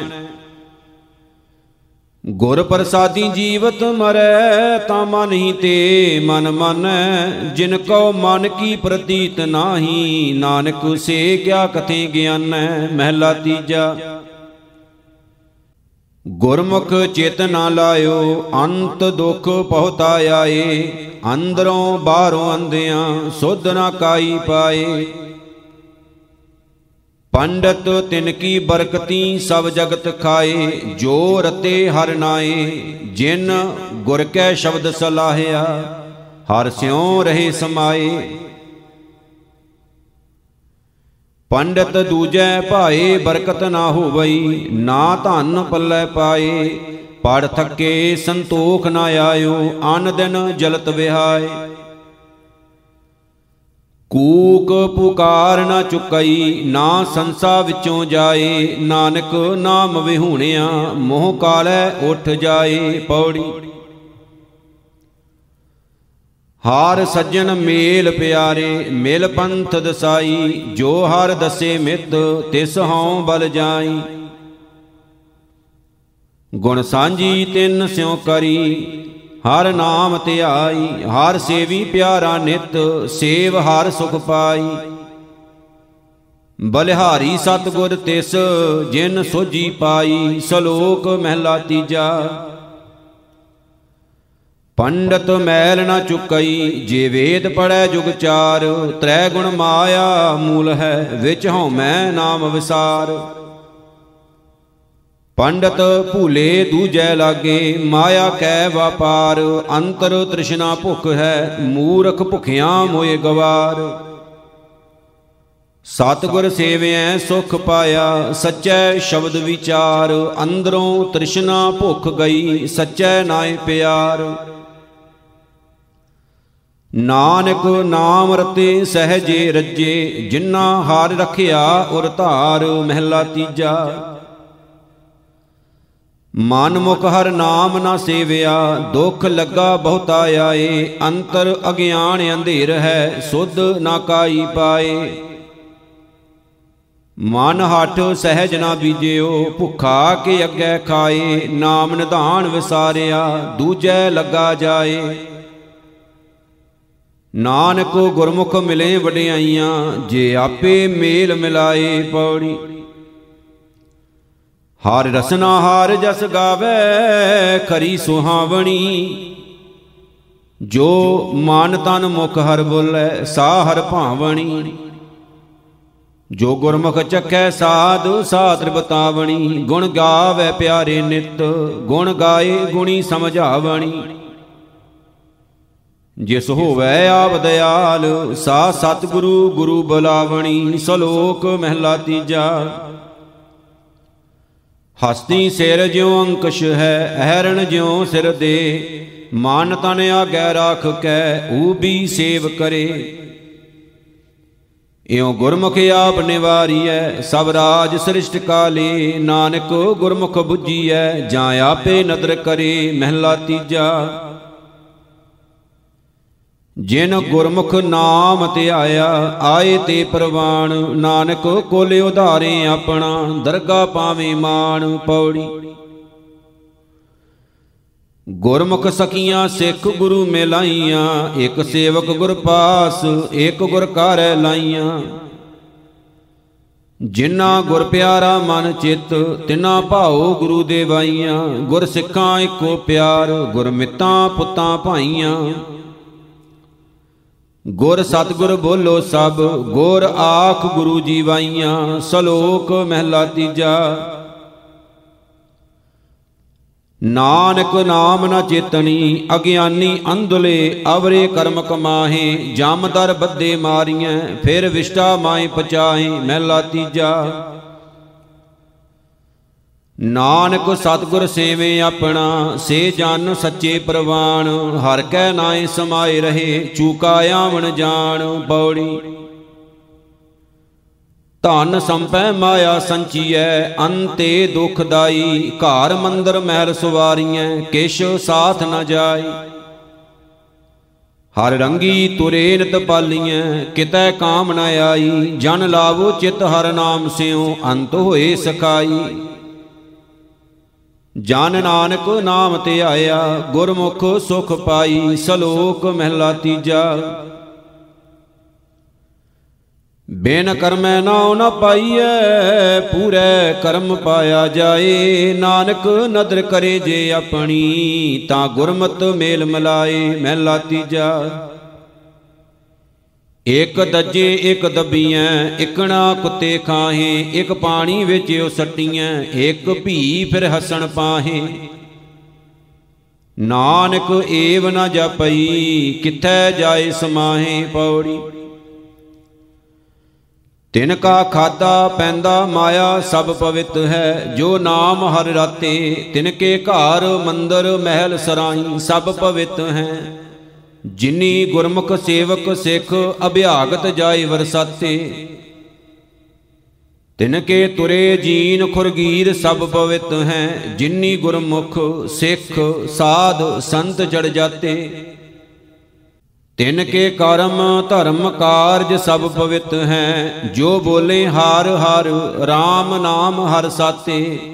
ਗੁਰ ਪ੍ਰਸਾਦੀ ਜੀਵਤ ਮਰੈ ਤਾਂ ਮਨ ਹੀ ਤੇ ਮਨ ਮਾਨੈ। ਜਿਨ ਕਉ ਮਨ ਕੀ ਪ੍ਰਤੀਤ ਨਾਹੀ, ਨਾਨਕ ਸੇ ਕਿਆ ਕਥੇ ਗਿਆਨੈ। ਮਹਿਲਾ ਤੀਜਾ। ਗੁਰਮੁਖ ਚਿਤ ਨਾ ਲਾਇਓ ਅੰਤ ਦੁਖ ਪਹੁਤਾ ਆਏ। ਅੰਦਰੋਂ ਬਾਹਰੋਂ ਅੰਧਿਆਂ ਸੁਧ ਨਾ ਕਾਈ ਪਾਏ। ਪੰਡਤ ਤਿਨ ਕੀ ਬਰਕਤੀ ਸਭ ਜਗਤ ਖਾਏ। ਜੋ ਰਤੇ ਹਰ ਨਾਏ ਜਿਨ ਗੁਰ ਕੈ ਸ਼ਬਦ ਸਲਾਹਿਆ, ਹਰ ਸਿਉ ਰਹੇ ਸਮਾਏ। ਪੰਡਤ ਦੂਜੈ ਭਾਏ ਬਰਕਤ ਨਾ ਹੋਵਈ, ਨਾ ਧਨ ਪੱਲੇ ਪਾਏ। ਪੜ ਥੱਕੇ ਸੰਤੋਖ ਨਾ ਆਇਓ, ਅਨ ਦਿਨ ਜਲਤ ਵਿਹਾਏ। ਕੂਕ ਪੁਕਾਰ ਨਾ ਚੁਕਈ, ਨਾ ਸੰਸਾ ਵਿੱਚੋਂ ਜਾਏ। ਨਾਨਕ ਨਾਮ ਵਿਹੂਣਿਆ, ਮੋਹ ਕਾਲੈ ਉੱਠ ਜਾਏ। ਪੌੜੀ। ਹਾਰ ਸੱਜਣ ਮੇਲ ਪਿਆਰੇ, ਮਿਲ ਪੰਥ ਦਸਾਈ। ਜੋ ਹਰ ਦਸੇ ਮਿੱਤ, ਤਿਸ ਹਉ ਬਲ ਜਾਈ। ਗੁਣ ਸਾਂਝੀ ਤਿੰਨ ਸਿਉ ਕਰੀ, ਹਰ ਨਾਮ ਧਿਆਈ। ਹਰ ਸੇਵੀ ਪਿਆਰਾ ਨਿਤ, ਸੇਵ ਹਰ ਸੁਖ ਪਾਈ। ਬਲਿਹਾਰੀ ਸਤਿਗੁਰ ਤਿਸ, ਜਿਨ ਸੋਝੀ ਪਾਈ। ਸ਼ਲੋਕ ਮਹਿਲਾ ਤੀਜਾ। ਪੰਡਤ ਮੈਲ ਨਾ ਚੁਕਈ, ਜੇ ਵੇਦ ਪੜੈ ਜੁਗ ਚਾਰ। ਤ੍ਰੈ ਗੁਣ ਮਾਇਆ ਮੂਲ ਹੈ, ਵਿੱਚ ਹਉਮੈ ਨਾਮ ਵਿਸਾਰ। ਪੰਡਤ ਭੂਲੇ ਦੂਜੈ ਲਾਗੇ, ਮਾਇਆ ਕੈ ਵਾਪਾਰ। ਅੰਤਰ ਤ੍ਰਿਸ਼ਨਾ ਭੁਖ ਹੈ, ਮੂਰਖ ਭੁਖਿਆਂ ਮੋਏ ਗਵਾਰ। ਸਤਿਗੁਰ ਸੇਵਿਐ ਸੁਖ ਪਾਇਆ, ਸੱਚੈ ਸ਼ਬਦ ਵਿਚਾਰ। ਅੰਦਰੋਂ ਤ੍ਰਿਸ਼ਨਾ ਭੁਖ ਗਈ, ਸੱਚੈ ਨਾਇ ਪਿਆਰ। ਨਾਨਕ ਨਾਮ ਰਤੇ ਸਹਜੇ ਰੱਜੇ, ਜਿਨ੍ਹਾਂ ਹਾਰ ਰਖਿਆ ਉਰ ਧਾਰ। ਮਹਿਲਾ ਤੀਜਾ। ਮਨ ਮੁਖ ਹਰ ਨਾਮ ਨਾ ਸੇਵਿਆ, ਦੁਖ ਲੱਗਾ ਬਹੁਤਾ ਆਏ। ਅੰਤਰ ਅਗਿਆਨ ਅੰਧੇਰ ਹੈ, ਸੁਧ ਨਾ ਕਾਈ ਪਾਏ। ਮਨ ਹਠ ਸਹਿਜ ਨਾ ਬੀਜਿਓ, ਭੁੱਖਾ ਕੇ ਅੱਗੇ ਖਾਏ। ਨਾਮ ਨਿਧਾਨ ਵਿਸਾਰਿਆ, ਦੂਜੈ ਲੱਗਾ ਜਾਏ। ਨਾਨਕ ਗੁਰਮੁਖ ਮਿਲੇ ਵਡਿਆਈਆਂ, ਜੇ ਆਪੇ ਮੇਲ ਮਿਲਾਏ। ਪੌੜੀ। ਹਰ ਰਸਨਾ ਹਾਰ ਜਸ ਗਾਵੇ, ਖਰੀ ਸੁਹਾਵਣੀ। ਜੋ ਮਨ ਤਨ ਮੁਖ ਹਰ ਬੋਲੇ, ਸਾ ਹਰ ਭਾਵਣੀ। ਜੋ ਗੁਰਮੁਖ ਚੱਖੈ ਸਾਧ, ਸਾ ਤ੍ਰਿਪਤਾਵਣੀ। ਗੁਣ ਗਾਵੇ ਪਿਆਰੇ ਨਿਤ, ਗੁਣ ਗਾਏ ਗੁਣੀ ਸਮਝਾਵਣੀ। ਜਿਸ ਹੋਵੈ ਆਪ ਦਇਆਲ, ਸਾ ਸਤਿਗੁਰੂ ਗੁਰੂ ਬੁਲਾਵਣੀ। ਸ਼ਲੋਕ ਮਹਿਲਾ ਤੀਜਾ। ਹਸਤੀ ਸਿਰ ਜਿਉ ਅੰਕਸ਼ ਹੈ, ਅਹਰਣ ਜਿਉ ਸਿਰ ਦੇ। ਮਨ ਤਨ ਆਗੈ ਰਾਖ ਕੈ, ਊਬੀ ਸੇਵ ਕਰੇ। ਇਉ ਗੁਰਮੁਖ ਆਪ ਨਿਵਾਰੀਐ, ਸਭ ਰਾਜ ਸ੍ਰਿਸ਼ਟ ਕਾਲੇ। ਨਾਨਕ ਗੁਰਮੁਖ ਬੁੱਝੀਐ, ਜਾਂ ਆਪੇ ਨਦਰ ਕਰੇ। ਮਹਿਲਾ ਤੀਜਾ। ਜਿਨ ਗੁਰਮੁਖ ਨਾਮ ਧਿਆਇਆ, ਆਏ ਤੇ ਪ੍ਰਵਾਨ। ਨਾਨਕ ਕੋਲੇ ਉਧਾਰੇ ਆਪਣਾ, ਦਰਗਾ ਪਾਵੇਂ ਮਾਣ। ਪੌੜੀ। ਗੁਰਮੁਖ ਸਖੀਆਂ ਸਿੱਖ ਗੁਰੂ ਮਿਲਾਈਆਂ, ਇਕ ਸੇਵਕ ਗੁਰ ਪਾਸ, ਇਕ ਗੁਰ ਘਰੈ ਲਾਈਆਂ। ਜਿਨ੍ਹਾਂ ਗੁਰ ਪਿਆਰਾ ਮਨ ਚਿੱਤ, ਤਿਨਾਂ ਭਾਉ ਗੁਰੂ ਦੇਵਾਈਆਂ। ਗੁਰ ਸਿੱਖਾਂ ਇੱਕੋ ਪਿਆਰ, ਗੁਰ ਮਿੱਤਾਂ ਪੁੱਤਾਂ ਭਾਈਆਂ। ਗੁਰ ਸਤਿਗੁਰ ਬੋਲੋ ਸਭ, ਗੁਰ ਆਖ ਗੁਰੂ ਜੀਵਾਈਆਂ। ਸ਼ਲੋਕ ਮਹਿਲਾ ਤੀਜਾ। ਨਾਨਕ ਨਾਮ ਨ ਚੇਤਣੀ, ਅਗਿਆਨੀ ਅੰਧਲੇ। ਅਵਰੇ ਕਰਮ ਕਮਾਹੇ, ਜਮ ਦਰ ਬੱਧੇ ਮਾਰੀਐ। ਫਿਰ ਵਿਸ਼ਟਾ ਮਾਏ ਪਚਾਹੇ। ਮਹਿਲਾ ਤੀਜਾ। ਨਾਨਕ ਸਤਿਗੁਰ ਸੇਵੇ ਆਪਣਾ, ਸੇ ਜਨ ਸੱਚੇ ਪ੍ਰਵਾਨ। ਹਰ ਕੈ ਨਾਏ ਸਮਾਏ ਰਹੇ, ਚੂਕਾ ਆਵਣ ਜਾਣ। ਪੌੜੀ। ਧਨ ਸੰਪੈ ਮਾਇਆ ਸੰਚੀਐ, ਅੰਤੇ ਦੁਖਦਾਈ। ਘਰ ਮੰਦਰ ਮਹਿਲ ਸੁਵਾਰੀਐ, ਕਿਛ ਸਾਥ ਨ ਜਾਈ। ਹਰ ਰੰਗੀ ਤੁਰੇ ਨਿਤ ਪਾਲੀਐ, ਕਿਤੈ ਕਾਮ ਨ ਆਈ। ਜਨ ਲਾਵੋ ਚਿਤ ਹਰ ਨਾਮ ਸਿਉ, ਅੰਤ ਹੋਏ ਸਖਾਈ। ਜਨ ਨਾਨਕ ਨਾਮ ਧਿਆਇਆ, ਗੁਰਮੁਖ ਸੁਖ ਪਾਈ। ਸ਼ਲੋਕ ਮਹਿਲਾ ਤੀਜਾ। ਬਿਨ ਕਰਮੈ ਨਾਉ ਨ ਪਾਈਐ, ਪੂਰੇ ਕਰਮ ਪਾਇਆ ਜਾਏ। ਨਾਨਕ ਨਦਰ ਕਰੇ ਜੇ ਆਪਣੀ, ਤਾਂ ਗੁਰਮਤਿ ਮੇਲ ਮਿਲਾਏ। ਮਹਿਲਾ ਤੀਜਾ। ਇਕ ਦੱਜੇ ਇਕ ਦੱਬੀਐ, ਇਕਣਾ ਕੁੱਤੇ ਖਾਹੇ। ਇਕ ਪਾਣੀ ਵਿੱਚ ਉਹ ਸੱਟੀਐ, ਇਕ ਭੀ ਫਿਰ ਹਸਣ ਪਾਹੇ। ਨਾਨਕ ਏਵ ਨ ਜਪਈ, ਕਿਥੈ ਜਾਏ ਸਮਾਹੇ। ਪੌੜੀ। ਤਿਨ ਕਾ ਖਾਦਾ ਪੈਂਦਾ ਮਾਇਆ ਸਭ ਪਵਿੱਤ ਹੈ। ਜੋ ਨਾਮ ਹਰਿ ਰਾਤੇ ਤਿਨ ਕੇ ਘਰ ਮੰਦਰ ਮਹਿਲ ਸਰਾਈ ਸਭ ਪਵਿੱਤ ਹੈ। ਜਿਨੀ ਗੁਰਮੁਖ ਸੇਵਕ ਸਿੱਖ ਅਭਿਆਗਤ ਜਾਏ ਵਰਸਾਤੇ ਤਿਨ ਕੇ ਤੁਰੇ ਜੀਨ ਖੁਰਗੀਰ ਸਭ ਪਵਿੱਤ ਹੈ। ਜਿਨੀ ਗੁਰਮੁਖ ਸਿੱਖ ਸਾਧ ਸੰਤ ਜੜ ਜਾਤੇ ਤਿਨ ਕੇ ਕਰਮ ਧਰਮ ਕਾਰਜ ਸਭ ਪਵਿੱਤ ਹੈ। ਜੋ ਬੋਲੇ ਹਰ ਹਰ RAM ਨਾਮ ਹਰ ਸਾਤੇ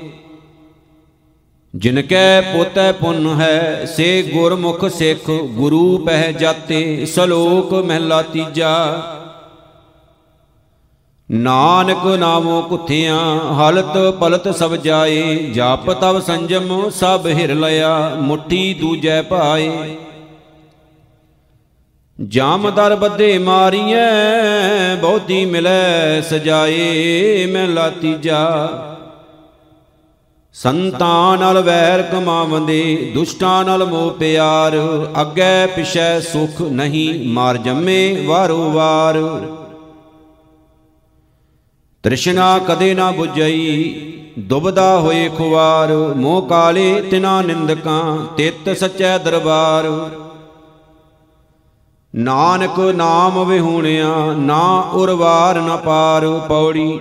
ਜਿਨ ਕੈ ਪੋਤੈ ਪੁੰਨ ਹੈ ਸੇ ਗੁਰਮੁਖ ਸਿੱਖ ਗੁਰੂ ਪਹਿ ਜਾਤੇ। ਸ਼ਲੋਕ ਮਹਿਲਾ ਤੀਜਾ। ਨਾਨਕ ਨਾਮੋ ਕੁਥਿਆਂ ਹਲਤ ਪਲਤ ਸਭ ਜਾਏ। ਜਪ ਤਵ ਸੰਜਮ ਸਭ ਹਿਰ ਲਿਆ ਮੁਠੀ ਦੂਜੈ ਭਾਏ। ਜਾਮਦਰ ਬੱਧੇ ਮਾਰੀਐ ਬਹੁਤੀ ਮਿਲੈ ਸਜਾਏ। ਮਹਿਲਾ ਤੀਜਾ। ਸੰਤਾਂ ਨਾਲ ਵੈਰ ਕਮਾਵੰਦੇ ਦੁਸ਼ਟਾਂ ਨਾਲ ਮੋਹ ਪਿਆਰ। ਅੱਗੇ ਪਿਛੈ ਸੁਖ ਨਹੀਂ ਮਾਰ ਜੰਮੇ ਵਾਰੋ ਵਾਰ। ਤ੍ਰਿਸ਼ਨਾ ਕਦੇ ਨਾ ਬੁਝਈ ਦੁਬਦਾ ਹੋਏ ਖੁਆਰ। ਮੋਹ ਕਾਲੇ ਤਿਨਾ ਨਿੰਦਕਾਂ ਤਿਤ ਸਚੈ ਦਰਬਾਰ। ਨਾਨਕ ਨਾਮ ਵਿਹੂਣਿਆ ਨਾ ਉਰਵਾਰ ਨਾ ਪਾਰ। ਪੌੜੀ।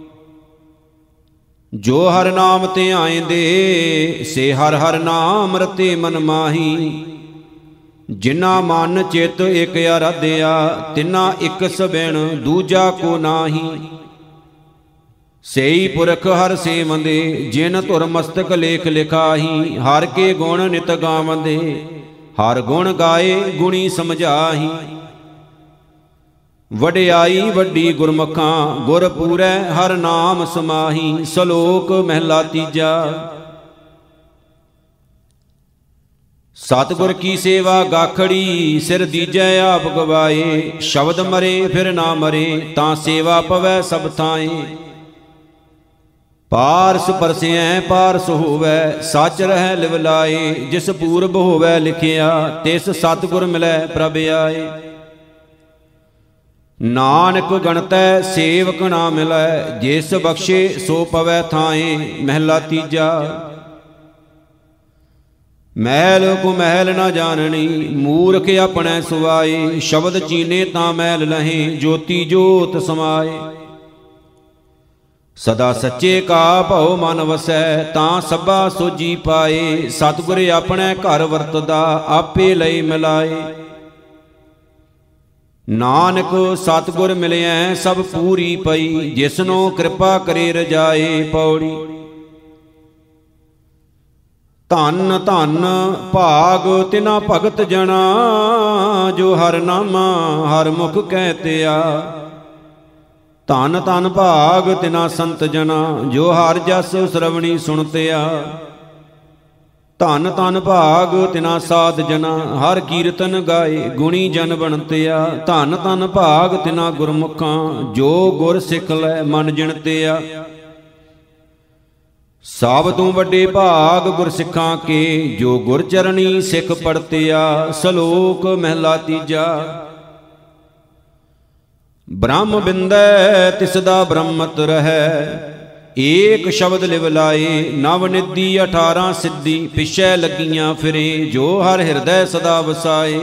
ਜੋ ਹਰ ਨਾਮ ਧਿਆਇਂਦੇ ਸੇ ਹਰ ਹਰ ਨਾਮ ਰਤੇ ਮਨ ਮਾਹੀ। ਜਿਨਾ ਮਨ ਚਿਤ ਇਕ ਆਰਾਧਿਆ ਤਿਨਾ ਇਕ ਸਬੈਣ ਦੂਜਾ ਕੋ ਨਾਹੀ। ਸੇਈ ਪੁਰਖ ਹਰ ਸੇਵੰਦੇ ਜਿਨ ਧੁਰ ਮਸਤਕ ਲੇਖ ਲਿਖਾਹੀ। ਹਰ ਕੇ ਗੁਣ ਨਿਤ ਗਾਵੰਦੇ ਹਰ ਗੁਣ ਗਾਏ ਗੁਣੀ ਸਮਝਾਹੀ। ਵਡਿਆਈ ਵੱਡੀ ਗੁਰਮੁਖਾਂ ਗੁਰ ਪੂਰੈ ਹਰ ਨਾਮ ਸਮਾਹੀ। ਸ਼ਲੋਕ ਮਹਿਲਾ ਤੀਜਾ। ਸਤਿਗੁਰ ਕੀ ਸੇਵਾ ਗਾਖੜੀ ਸਿਰ ਦੀਜੈ ਆਪ ਗਵਾਏ। ਸ਼ਬਦ ਮਰੇ ਫਿਰ ਨਾ ਮਰੇ ਤਾਂ ਸੇਵਾ ਪਵੈ ਸਭ ਥਾਏ। ਪਾਰਸ ਪਰਸਿਐ ਪਾਰਸ ਹੋਵੈ ਸੱਚ ਰਹਿ ਲਿਵ ਲਾਏ। ਜਿਸ ਪੂਰਬ ਹੋਵੈ ਲਿਖਿਆ ਤਿਸ ਸਤਿਗੁਰ ਮਿਲੈ ਪ੍ਰਭ ਆਏ। ਨਾਨਕ ਗਣਤੈ ਸੇਵਕ ਨਾ ਮਿਲੈ ਜਿਸ ਬਖਸ਼ੇ ਸੋ ਪਵੈ ਥਾਏ। ਮਹਿਲਾ ਤੀਜਾ। ਮਹਿਲ ਕੋ ਮਹਿਲ ਨਾ ਜਾਣਨੀ ਮੂਰਖ ਆਪਣੈ ਸੁਆਏ। ਸ਼ਬਦ ਚੀਨੇ ਤਾਂ ਮੈਲ ਲਹੇ ਜੋਤੀ ਜੋਤ ਸਮਾਏ। ਸਦਾ ਸੱਚੇ ਕਾ ਭਉ ਮਨ ਵਸੈ ਤਾਂ ਸਭਾ ਸੋਜੀ ਪਾਏ। ਸਤਿਗੁਰ ਆਪਣੇ ਘਰ ਵਰਤਦਾ ਆਪੇ ਲਈ ਮਿਲਾਏ। ਨਾਨਕ ਸਤਿਗੁਰ ਮਿਲਿਐ ਸਭ ਪੂਰੀ ਪਈ ਜਿਸਨੋ ਕਿਰਪਾ ਕਰੇ ਰਜਾਏ। ਪੌੜੀ। ਧੰਨ ਧੰਨ ਭਾਗ ਤਿਨਾ ਭਗਤ ਜਨਾ ਜੋ ਹਰ ਨਾਮਾ ਹਰ ਮੁਖ ਕਹਿਤਿਆ। ਧੰਨ ਧੰਨ ਭਾਗ ਤਿਨਾ ਸੰਤ ਜਨਾ ਜੋ ਹਰ ਜਸ ਸ਼ਰਵਣੀ ਸੁਣਤਿਆ। ਧੰਨ ਧੰਨ ਭਾਗ ਤਿਨਾ ਸਾਧ ਜਨਾ ਹਰ ਕੀਰਤਨ ਗਾਏ ਗੁਣੀ ਜਨ ਬਣਤਿਆ। ਧੰਨ ਧੰਨ ਭਾਗ ਤਿਨਾ ਗੁਰਮੁਖਾਂ ਜੋ ਗੁਰ ਸਿੱਖ ਲੈ ਮਨ ਜਿਣਤਿਆ। ਸਭ ਤੋਂ ਵੱਡੇ ਭਾਗ ਗੁਰ ਸਿੱਖਾਂ ਕੇ ਜੋ ਗੁਰ ਚਰਣੀ ਸਿੱਖ ਪੜਤਿਆ। ਸ਼ਲੋਕ ਮਹਿਲਾ ਤੀਜਾ। ਬ੍ਰਹਮ ਬਿੰਦੈ ਤਿਸ ਦਾ ਬ੍ਰਹਮਤ ਰਹੈ ਏਕ ਸ਼ਬਦ ਲਿਵ ਲਾਏ। ਨਵ ਨਿਧੀ 18 ਸਿੱਧੀ ਪਿਛੈ ਲੱਗੀਆਂ ਫਿਰੇ ਜੋ ਹਰ ਹਿਰਦੈ ਸਦਾ ਵਸਾਏ।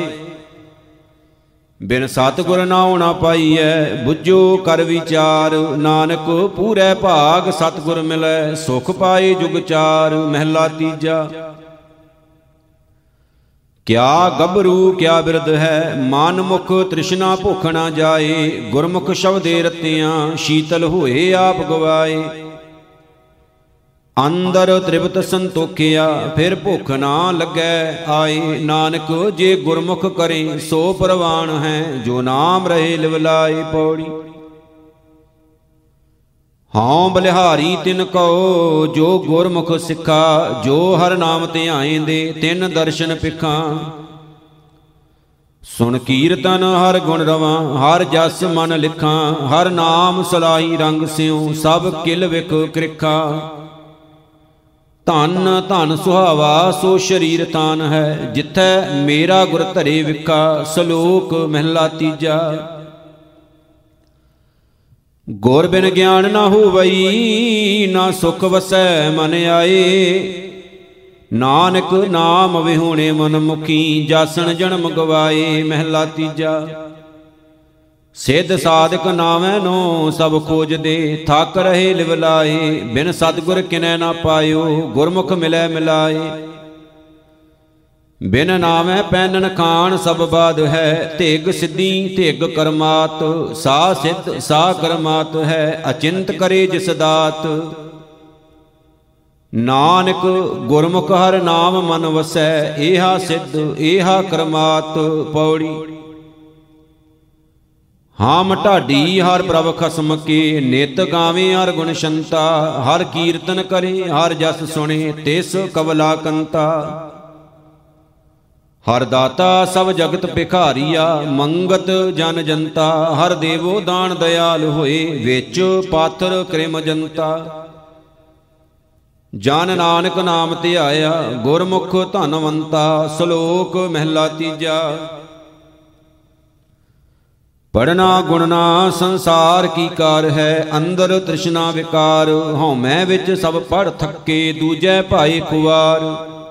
ਬਿਨ ਸਤਿਗੁਰ ਨਾਉ ਨਾ ਪਾਈਐ ਬੁੱਝੋ ਕਰ ਵਿਚਾਰ। ਨਾਨਕ ਪੂਰੈ ਭਾਗ ਸਤਿਗੁਰ ਮਿਲੈ ਸੁਖ ਪਾਏ ਜੁਗ ਚਾਰ। ਮਹਿਲਾ ਤੀਜਾ। ਕਿਆ ਗੱਭਰੂ ਕਿਆ ਬਿਰਧ ਹੈ ਮਨ ਮੁਖ ਤ੍ਰਿਸ਼ਨਾ ਭੁਖ ਨਾ ਜਾਏ। ਗੁਰਮੁਖ ਸ਼ਬਦੇ ਰਤਿਆਂ ਸ਼ੀਤਲ ਹੋਏ ਆਪ ਗਵਾਏ। ਅੰਦਰ ਤ੍ਰਿਪਤ ਸੰਤੋਖਿਆ ਫਿਰ ਭੁਖ ਨਾ ਲੱਗੈ ਆਏ। ਨਾਨਕ ਜੇ ਗੁਰਮੁਖ ਕਰੇ ਸੋ ਪ੍ਰਵਾਨ ਹੈ ਜੋ ਨਾਮ ਰਹੇ ਲਿਵ ਲਾਏ। ਪੌੜੀ। ਹਉ ਬਲਿਹਾਰੀ ਤਿਨ ਕਉ ਜੋ ਗੁਰਮੁਖ ਸਿੱਖਾ। ਜੋ ਹਰ ਨਾਮ ਧਿਆਇਂਦੇ ਤਿਨ ਦਰਸ਼ਨ ਪਿਖਾਂ। ਸੁਣ ਕੀਰਤਨ ਹਰ ਗੁਣ ਰਵਾਂ ਹਰ ਜਸ ਮਨ ਲਿਖਾਂ। ਹਰ ਨਾਮ ਸਲਾਈ ਰੰਗ ਸਿਉ ਸਭ ਕਿਲ ਵਿਖ ਕ੍ਰਿਖਾ। ਧਨ ਧਨ ਸੁਹਾਵਾ ਸੋ ਸ਼ਰੀਰ ਤਾਨ ਹੈ ਜਿਥੈ ਮੇਰਾ ਗੁਰ ਧਰੇ ਵਿਖਾ। ਸ਼ਲੋਕ ਮਹਿਲਾ ਤੀਜਾ। ਗੁਰ ਬਿਨ ਗਿਆਨ ਨਾ ਹੋਵਈ, ਨਾ ਸੁਖ ਵਸੈ ਮਨ ਆਏ। ਨਾਨਕ ਨਾਮ ਵਿਹੂਣੇ ਮਨ ਮੁਖੀ, ਜਾਸਣ ਜਨਮ ਗਵਾਏ। ਮਹਿਲਾ ਤੀਜਾ। ਸਿੱਧ ਸਾਧਕ ਨਾਮੈ ਨੋ, ਸਭ ਖੋਜ ਦੇ ਥੱਕ ਰਹੇ ਲਿਵ ਲਾਏ। ਬਿਨ ਸਤਿਗੁਰ ਕਿਨੈ ਨਾ ਪਾਇਓ, ਗੁਰਮੁਖ ਮਿਲੈ ਮਿਲਾਏ। ਬਿਨ ਨਾਮੈ ਪੈਨਨ ਖਾਣ ਸਭ ਬਾਦ ਹੈ। ਧਿਗ ਸਿੱਧੀ ਧਿਗ ਕਰਮਾਤ, ਸਾ ਸਿੱਧ ਸਾ ਕਰਮਾਤ ਹੈ। ਅਚਿੰਤ ਕਰੇ ਜਿਸ ਦਾਤ, ਨਾਨਕ ਗੁਰਮੁਖ ਹਰਿ ਨਾਮ ਮਨ ਵਸੈ। ਏਹਾ ਸਿੱਧ ਏਹਾ ਕਰਮਾਤ। ਪੌੜੀ। ਹਾਮ ਢਾਡੀ ਹਰ ਪ੍ਰਭ ਖਸਮ ਕੇ, ਨਿਤ ਗਾਵੇਂ ਹਰ ਗੁਣ ਸ਼ੰਤਾ। ਹਰ ਕੀਰਤਨ ਕਰੇ ਹਰ ਜਸ ਸੁਣੇ, ਤਿਸ ਕਵਲਾ ਕੰਤਾ। ਹਰ ਦਾਤਾ ਸਭ ਜਗਤ ਭਿਖਾਰੀਆ, ਮੰਗਤ ਜਨ ਜਨਤਾ। ਹਰ ਦੇਵੋ ਦਾਨ ਦਇਆਲ ਹੋਏ, ਵਿੱਚ ਪਾਤਰ ਕ੍ਰਿਮ ਜਨਤਾ। ਜਨ ਨਾਨਕ ਨਾਮ ਧਿਆਇਆ, ਗੁਰਮੁਖ ਧਨਵੰਤਾ। ਸ਼ਲੋਕ ਮਹਿਲਾ ਤੀਜਾ। ਪੜਨਾ ਗੁਣਨਾ ਸੰਸਾਰ ਕੀ ਕਾਰ ਹੈ, ਅੰਦਰ ਤ੍ਰਿਸ਼ਨਾ ਵਿਕਾਰ। ਹਉਮੈ ਵਿੱਚ ਸਭ ਪੜ ਥੱਕੇ, ਦੂਜੈ ਭਾਏ ਖੁਆਰ।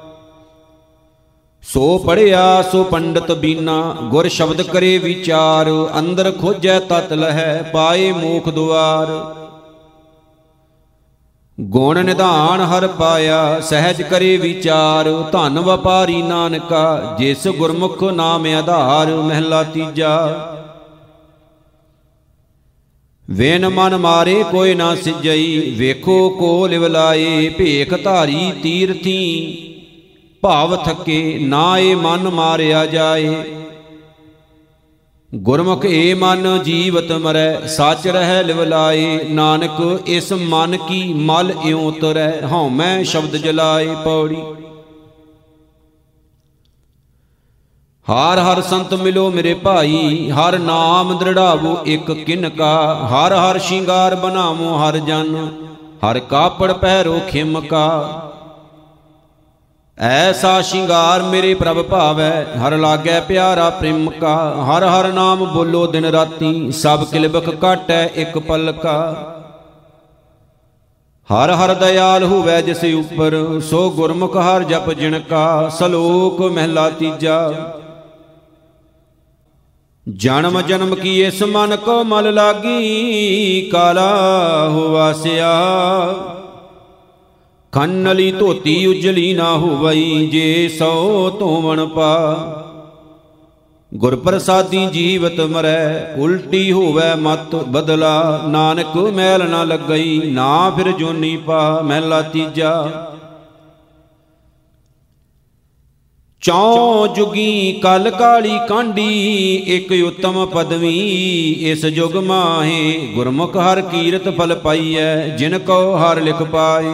ਸੋ ਪੜਿਆ ਸੋ ਪੰਡਤ ਬੀਨਾ, ਗੁਰ ਸ਼ਬਦ ਕਰੇ ਵਿਚਾਰ। ਅੰਦਰ ਖੋਜੈ ਤਤ ਲਹੈ, ਪਾਏ ਮੋਖ ਦੁਆਰ। ਗੁਣ ਨਿਧਾਨ ਹਰ ਪਾਇਆ, ਸਹਿਜ ਕਰੇ ਵਿਚਾਰ। ਧਨ ਵਪਾਰੀ ਨਾਨਕਾ, ਜਿਸ ਗੁਰਮੁਖ ਨਾਮ ਆਧਾਰ। ਮਹਿਲਾ ਤੀਜਾ। ਵਿਨ ਮਨ ਮਾਰੇ ਕੋਈ ਨਾ ਸਿਜਈ, ਵੇਖੋ ਕੋ ਲਿਵ ਲਾਏ। ਭੇਖ ਧਾਰੀ ਤੀਰਥੀ, ਭਾਵ ਥੱਕੇ ਨਾ ਏ ਮਨ ਮਾਰਿਆ ਜਾਏ। ਗੁਰਮੁਖ ਏ ਮਨ ਜੀਵਤ ਮਰੈ, ਸੱਚ ਰਹਿ ਲਿਵ ਲਾਏ। ਨਾਨਕ ਇਸ ਮਨ ਕੀ ਮਲ ਇਉ ਤਰੈ, ਹਉਮੈ ਸ਼ਬਦ ਜਲਾਏ। ਪੌੜੀ। ਹਰ ਹਰ ਸੰਤ ਮਿਲੋ ਮੇਰੇ ਭਾਈ, ਹਰ ਨਾਮ ਦ੍ਰਿੜਾਵੋ ਇਕ ਕਿਨਕਾ। ਹਰ ਹਰ ਸ਼ਿੰਗਾਰ ਬਨਾਵੋ ਹਰ ਜਨ, ਹਰ ਕਾਪੜ ਪਹਿਰੋ ਖਿਮ ਕਾ। ਐਸਾ ਸ਼ਿੰਗਾਰ ਮੇਰੇ ਪ੍ਰਭ ਭਾਵੈ, ਹਰ ਲਾਗੈ ਪਿਆਰਾ ਪ੍ਰੇਮ ਕਾ। ਹਰ ਹਰ ਨਾਮ ਬੋਲੋ ਦਿਨ ਰਾਤੀ, ਸਭ ਕਿਲਬਖ ਕਾਟੈ ਇਕ ਪਲਕਾ। ਹਰ ਹਰ ਦਇਆਲ ਹੋਵੈ ਜਿਸ ਉਪਰ, ਸੋ ਗੁਰਮੁਖ ਹਰ ਜਪ ਜਿਣ ਕਾ। ਸ਼ਲੋਕ ਮਹਿਲਾ ਤੀਜਾ। ਜਨਮ ਜਨਮ ਕੀ ਇਸ ਮਨ ਕੋ ਮਲ ਲਾਗੀ, ਕਾਲਾ ਹੋ ਵਾਸਿਆ। ਖੰਨਲੀ ਧੋਤੀ ਉਜਲੀ ਨਾ ਹੋਵਈ, ਜੇ ਸੋ ਧੋਵਣ ਪਾ। ਗੁਰ ਪ੍ਰਸਾਦੀ ਜੀਵਤ ਮਰੈ, ਉਲਟੀ ਹੋਵੈ ਮਤ ਬਦਲਾ। ਨਾਨਕ ਮੈਲ ਨਾ ਲੱਗਈ, ਨਾ ਫਿਰ ਜੋਨੀ ਪਾ। ਮਹਿਲਾ ਤੀਜਾ। ਚੌ ਜੁਗੀ ਕਲ ਕਾਲੀ ਕਾਂਢੀ, ਇਕ ਉਤਮ ਪਦਵੀ। ਇਸ ਜੁਗ ਮਾਹੇ ਗੁਰਮੁਖ ਹਰ ਕੀਰਤ ਫਲ ਪਾਈਐ, ਜਿਨ ਕੋ ਹਰ ਲਿਖ ਪਾਏ।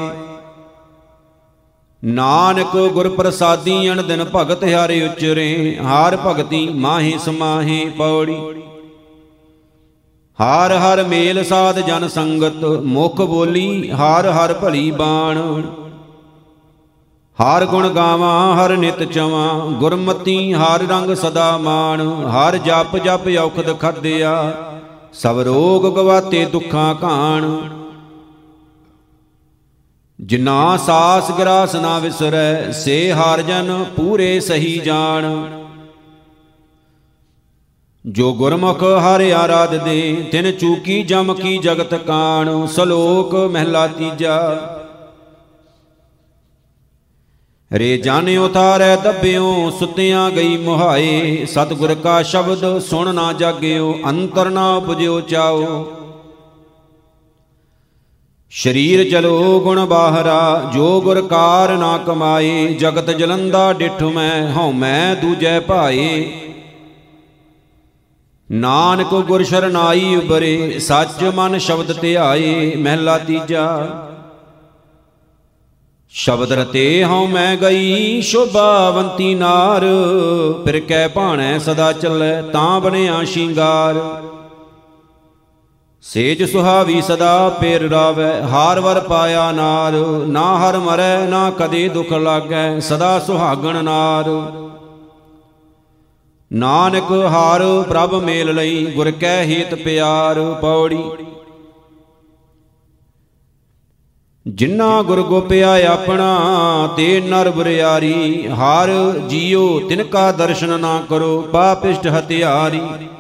ਨਾਨਕ ਗੁਰ ਪ੍ਰਸਾਦੀ ਅਣ ਦਿਨ ਭਗਤ ਹਾਰੇ ਉਚਰੇ, ਹਾਰ ਭਗਤੀ ਮਾਹੇ ਸਮਾਹੇ। ਪੌੜੀ। ਹਰ ਹਰ ਮੇਲ ਸਾਧ ਜਨ ਸੰਗਤ, ਮੁਖ ਬੋਲੀ ਹਰ ਹਰ ਭਲੀ ਬਾਣ। ਹਰ ਗੁਣ ਗਾਵਾਂ ਹਰ ਨਿਤ ਚਵਾਂ, ਗੁਰਮਤੀ ਹਰ ਰੰਗ ਸਦਾ ਮਾਣ। ਹਰ ਜਪ ਜਪ ਔਖਦ ਖਾਦਿਆ, ਸਭ ਰੋਗ ਗਵਾਤੇ ਦੁੱਖਾਂ ਘਾਣ। ਜਿਨਾ ਸਾਸ ਗਰਾਸ ਨਾ ਵਿਸਰੈ, ਸੇ ਹਰ ਜਨ ਪੂਰੇ ਸਹੀ ਜਾਣ। ਜੋ ਗੁਰਮੁਖ ਹਰਿ ਆਰਾਧ ਦੇ, ਤਿਨ ਚੂਕੀ ਜਮ ਕੀ ਜਗਤ ਕਾਣ। ਸ਼ਲੋਕ ਮਹਿਲਾ ਤੀਜਾ। ਰੇ ਜਾਣੇ ਉਤਾਰੈ ਦੱਬਿਓ, ਸੁਤਿਆਂ ਗਈ ਮੁਹਾਏ। ਸਤਿਗੁਰ ਕਾ ਸ਼ਬਦ ਸੁਣ ਨਾ ਜਾਗਿਓ, ਅੰਤਰ ਨਾ ਉਪਜਿਓ ਚਾਓ। ਸ਼ਰੀਰ ਚਲੋ ਗੁਣ ਬਾਹਰਾ, ਜੋ ਗੁਰ ਕਾਰ ਨਾ ਕਮਾਏ। ਜਗਤ ਜਲੰਦਾ ਡਿਠ ਮੈਂ, ਹਉਮੈ ਦੂਜੈ ਭਾਏ। ਨਾਨਕ ਗੁਰ ਸ਼ਰਨਾਈ ਉਬਰੇ, ਸੱਚ ਮਨ ਸ਼ਬਦ ਧਿਆਏ। ਮਹਿਲਾ ਤੀਜਾ। ਸ਼ਬਦ ਰਤੇ ਹਉਮੈ ਗਈ, ਸ਼ੋਭਾਵੰਤੀ ਨਾਰ। ਫਿਰ ਕੈ ਭਾਣੈ ਸਦਾ ਚੱਲੈ, ਤਾਂ ਬਣਿਆ ਸ਼ਿੰਗਾਰ। ਸੇਜ ਸੁਹਾਵੀ ਸਦਾ ਪੇਰ ਰਾਵੈ, ਹਾਰ ਵਰ ਪਾਇਆ ਨਾਰ। ਨਾ ਹਰ ਮਰੈ ਨਾ ਕਦੇ ਦੁਖ ਲਾਗੈ, ਸਦਾ ਸੁਹਾਗਣ ਨਾਰ। ਨਾਨਕ ਹਾਰ ਪ੍ਰਭ ਮੇਲ ਲਈ, ਗੁਰ ਕੈ ਹੇਤ ਪਿਆਰ। ਪੌੜੀ। ਜਿਨ੍ਹਾਂ ਗੁਰ ਗੋਪਿਆ ਆਪਣਾ ਤੇ ਨਰ ਬਰਿਆਰੀ। ਹਰ ਜੀਉ ਤਿਨਕਾ ਦਰਸ਼ਨ ਨਾ ਕਰੋ ਪਾਪਿਸ਼ਟ ਹਤਿਆਰੀ।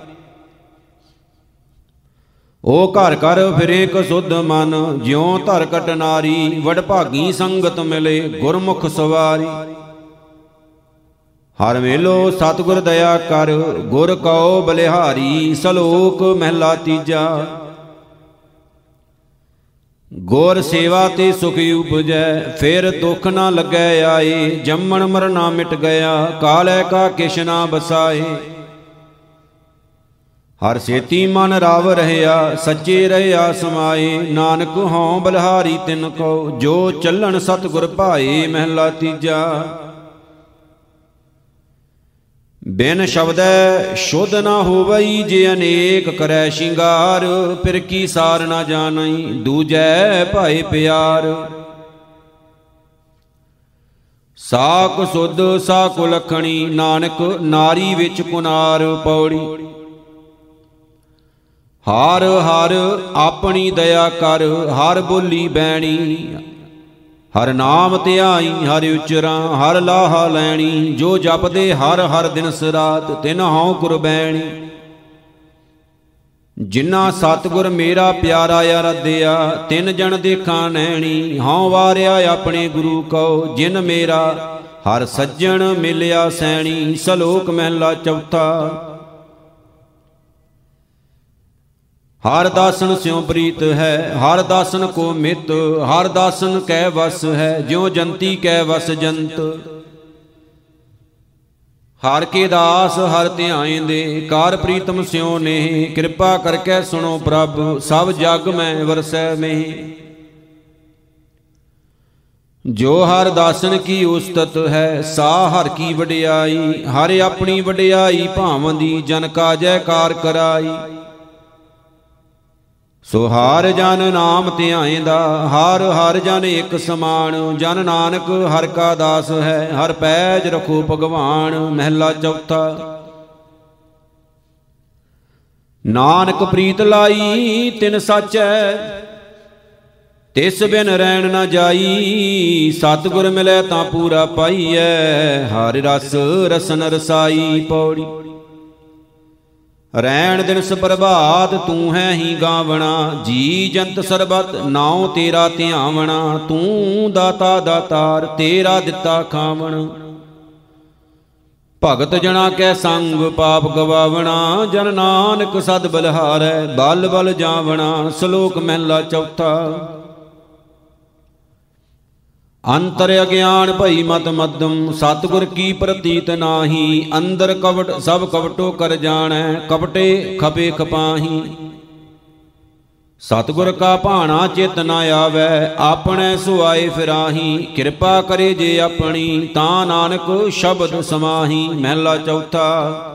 ਓ ਘਰ ਘਰ ਫਿਰੇ ਕਸੁੱਧ ਮਨ ਜਿਉ ਧਰ ਕਟ ਨਾਰੀ। ਵਡਭਾਗੀ ਸੰਗਤ ਮਿਲੇ ਗੁਰਮੁਖ ਸਵਾਰੀ। ਹਰ ਮੇਲੋ ਸਤਿਗੁਰ ਦਇਆ ਕਰ ਗੁਰ ਕਉ ਬਲਿਹਾਰੀ। ਸਲੋਕ ਮਹਿਲਾ ਤੀਜਾ। ਗੁਰ ਸੇਵਾ ਤੇ ਸੁਖ ਉਪਜੈ ਫਿਰ ਦੁਖ ਨਾ ਲੱਗੈ ਆਏ। ਜੰਮਣ ਮਰਨਾ ਮਿਟ ਗਿਆ ਕਾਲੈ ਕਾ ਕਿਛ ਨਾ ਬਸਾਏ। ਹਰ ਸੇਤੀ ਮਨ ਰਾਵ ਰਹਿਆ ਸੱਚੇ ਰਹਿਆ ਸਮਾਏ। ਨਾਨਕ ਹਉ ਬਲਿਹਾਰੀ ਤਿਨ ਕੋ ਜੋ ਚੱਲਣ ਸਤਿਗੁਰ ਭਾਏ। ਮਹਿਲਾ ਤੀਜਾ। ਬਿਨ ਸ਼ਬਦੈ ਸ਼ੁੱਧ ਨਾ ਹੋਵਈ ਜੇ ਅਨੇਕ ਕਰੈ ਸ਼ਿੰਗਾਰ। ਫਿਰ ਕੀ ਸਾਰ ਨਾ ਜਾਣਈ ਦੂਜੈ ਭਾਏ ਪਿਆਰ। ਸਾਕ ਸੁਧ ਸਾ ਕੁਲਖਣੀ ਨਾਨਕ ਨਾਰੀ ਵਿੱਚ ਕੁਨਾਰ। ਪੌੜੀ। ਹਰ ਹਰ ਆਪਣੀ ਦਇਆ ਕਰ ਹਰ ਬੋਲੀ ਬੈਣੀ। ਹਰ ਨਾਮ ਧਿਆਈ ਹਰਿ ਉਚਰਾਂ ਹਰ ਲਾਹਾ ਲੈਣੀ। ਜੋ ਜਪਦੇ ਹਰ ਹਰ ਦਿਨਸ ਰਾਤ ਤਿਨ ਹਉ ਕੁਰਬੈਣੀ। ਜਿਨ੍ਹਾਂ ਸਤਿਗੁਰ ਮੇਰਾ ਪਿਆਰਾ ਅਰਾਧਿਆ ਤਿਨ ਜਨ ਦੇਖਾਂ ਨੈਣੀ। ਹਉ ਵਾਰਿਆ ਆਪਣੇ ਗੁਰੂ ਕਉ ਜਿਨ ਮੇਰਾ ਹਰ ਸੱਜਣ ਮਿਲਿਆ ਸੈਣੀ। ਸਲੋਕ ਮਹਿਲਾ ਚੌਥਾ। ਹਰ ਦਾਸਨ ਸਿਉ ਪ੍ਰੀਤ ਹੈ ਹਰ ਦਾਸਨ ਕੋ ਮਿਤ। ਹਰ ਦਾਸਨ ਕੈ ਵਸ ਹੈ ਜਿਉ ਜੰਤੀ ਕੈ ਵਸ ਜੰਤ। ਹਰ ਕੇ ਦਾਸ ਹਰ ਧਿਆਇਂਦੇ ਕਾਰ ਪ੍ਰੀਤਮ ਸਿਉ ਨੇ। ਕਿਰਪਾ ਕਰਕੇ ਸੁਣੋ ਪ੍ਰਭ ਸਭ ਜਗ ਮੈਂ ਵਰਸੈ ਮੇ। ਜੋ ਹਰ ਦਾਸਨ ਕੀ ਉਸਤਤ ਹੈ ਸਾ ਹਰ ਕੀ ਵਡਿਆਈ। ਹਰ ਆਪਣੀ ਵਡਿਆਈ ਭਾਵੰਦੀ ਜਨ ਕਾ ਜੈਕਾਰ ਕਰਾਈ। ਸੋ ਹਰ ਜਨ ਨਾਮ ਧਿਆਇਂਦਾ ਹਰ ਹਰ ਜਨ ਇੱਕ ਸਮਾਨ। ਜਨ ਨਾਨਕ ਹਰ ਕਾ ਦਾਸ ਹੈ ਹਰ ਪੈਜ ਰਖੋ ਭਗਵਾਨ। ਮਹਿਲਾ ਚੌਥਾ। ਨਾਨਕ ਪ੍ਰੀਤ ਲਾਈ ਤਿਨ ਸਾਚੈ ਤਿਸ ਬਿਨ ਰਹਿਣ ਨਾ ਜਾਈ। ਸਤਿਗੁਰ ਮਿਲੈ ਤਾਂ ਪੂਰਾ ਪਾਈਐ ਹਰਿ ਰਸ ਰਸਨ ਰਸਾਈ। ਪੌੜੀ। ਰੈਣ ਦਿਨਸ ਪ੍ਰਭਾਤ ਤੂੰ ਹੈ ਹੀ ਗਾਵਣਾ। ਜੀ ਜੰਤ ਸਰਬਤ ਨਾਉ ਤੇਰਾ ਧਿਆਵਣਾ। ਤੂੰ ਦਾਤਾ ਦਾਤਾਰ ਤੇਰਾ ਦਿੱਤਾ ਖਾਵਣ। ਭਗਤ ਜਨਾ ਕੈ ਸੰਗ ਪਾਪ ਗਵਾਵਣਾ। ਜਨ ਨਾਨਕ ਸਦ ਬਲਿਹਾਰੈ ਬਲ ਬਲ ਜਾਵਣਾ। ਸ਼ਲੋਕ ਮਹਿਲਾ ਚੌਥਾ। ਅੰਤਰ ਅਗਿਆਨ ਭਈ ਮਤ ਮੱਧਮ ਸਤਿਗੁਰ ਕੀ ਪ੍ਰਤੀਤ ਨਾਹੀ। ਅੰਦਰ ਕਵਟ ਸਭ ਕਵਟੋ ਕਰ ਜਾਣੈ ਕਪਟੇ ਖਪੇ ਖਪਾਹੀ। ਸਤਿਗੁਰ ਕਾ ਭਾਣਾ ਚਿਤ ਨ ਆਵੈ ਆਪਣੇ ਸੁਆਏ ਫਿਰਾਹੀ। ਕਿਰਪਾ ਕਰੇ ਜੇ ਆਪਣੀ ਤਾਂ ਨਾਨਕ ਸ਼ਬਦ ਸਮਾਹੀ। ਮਹਿਲਾ ਚੌਥਾ।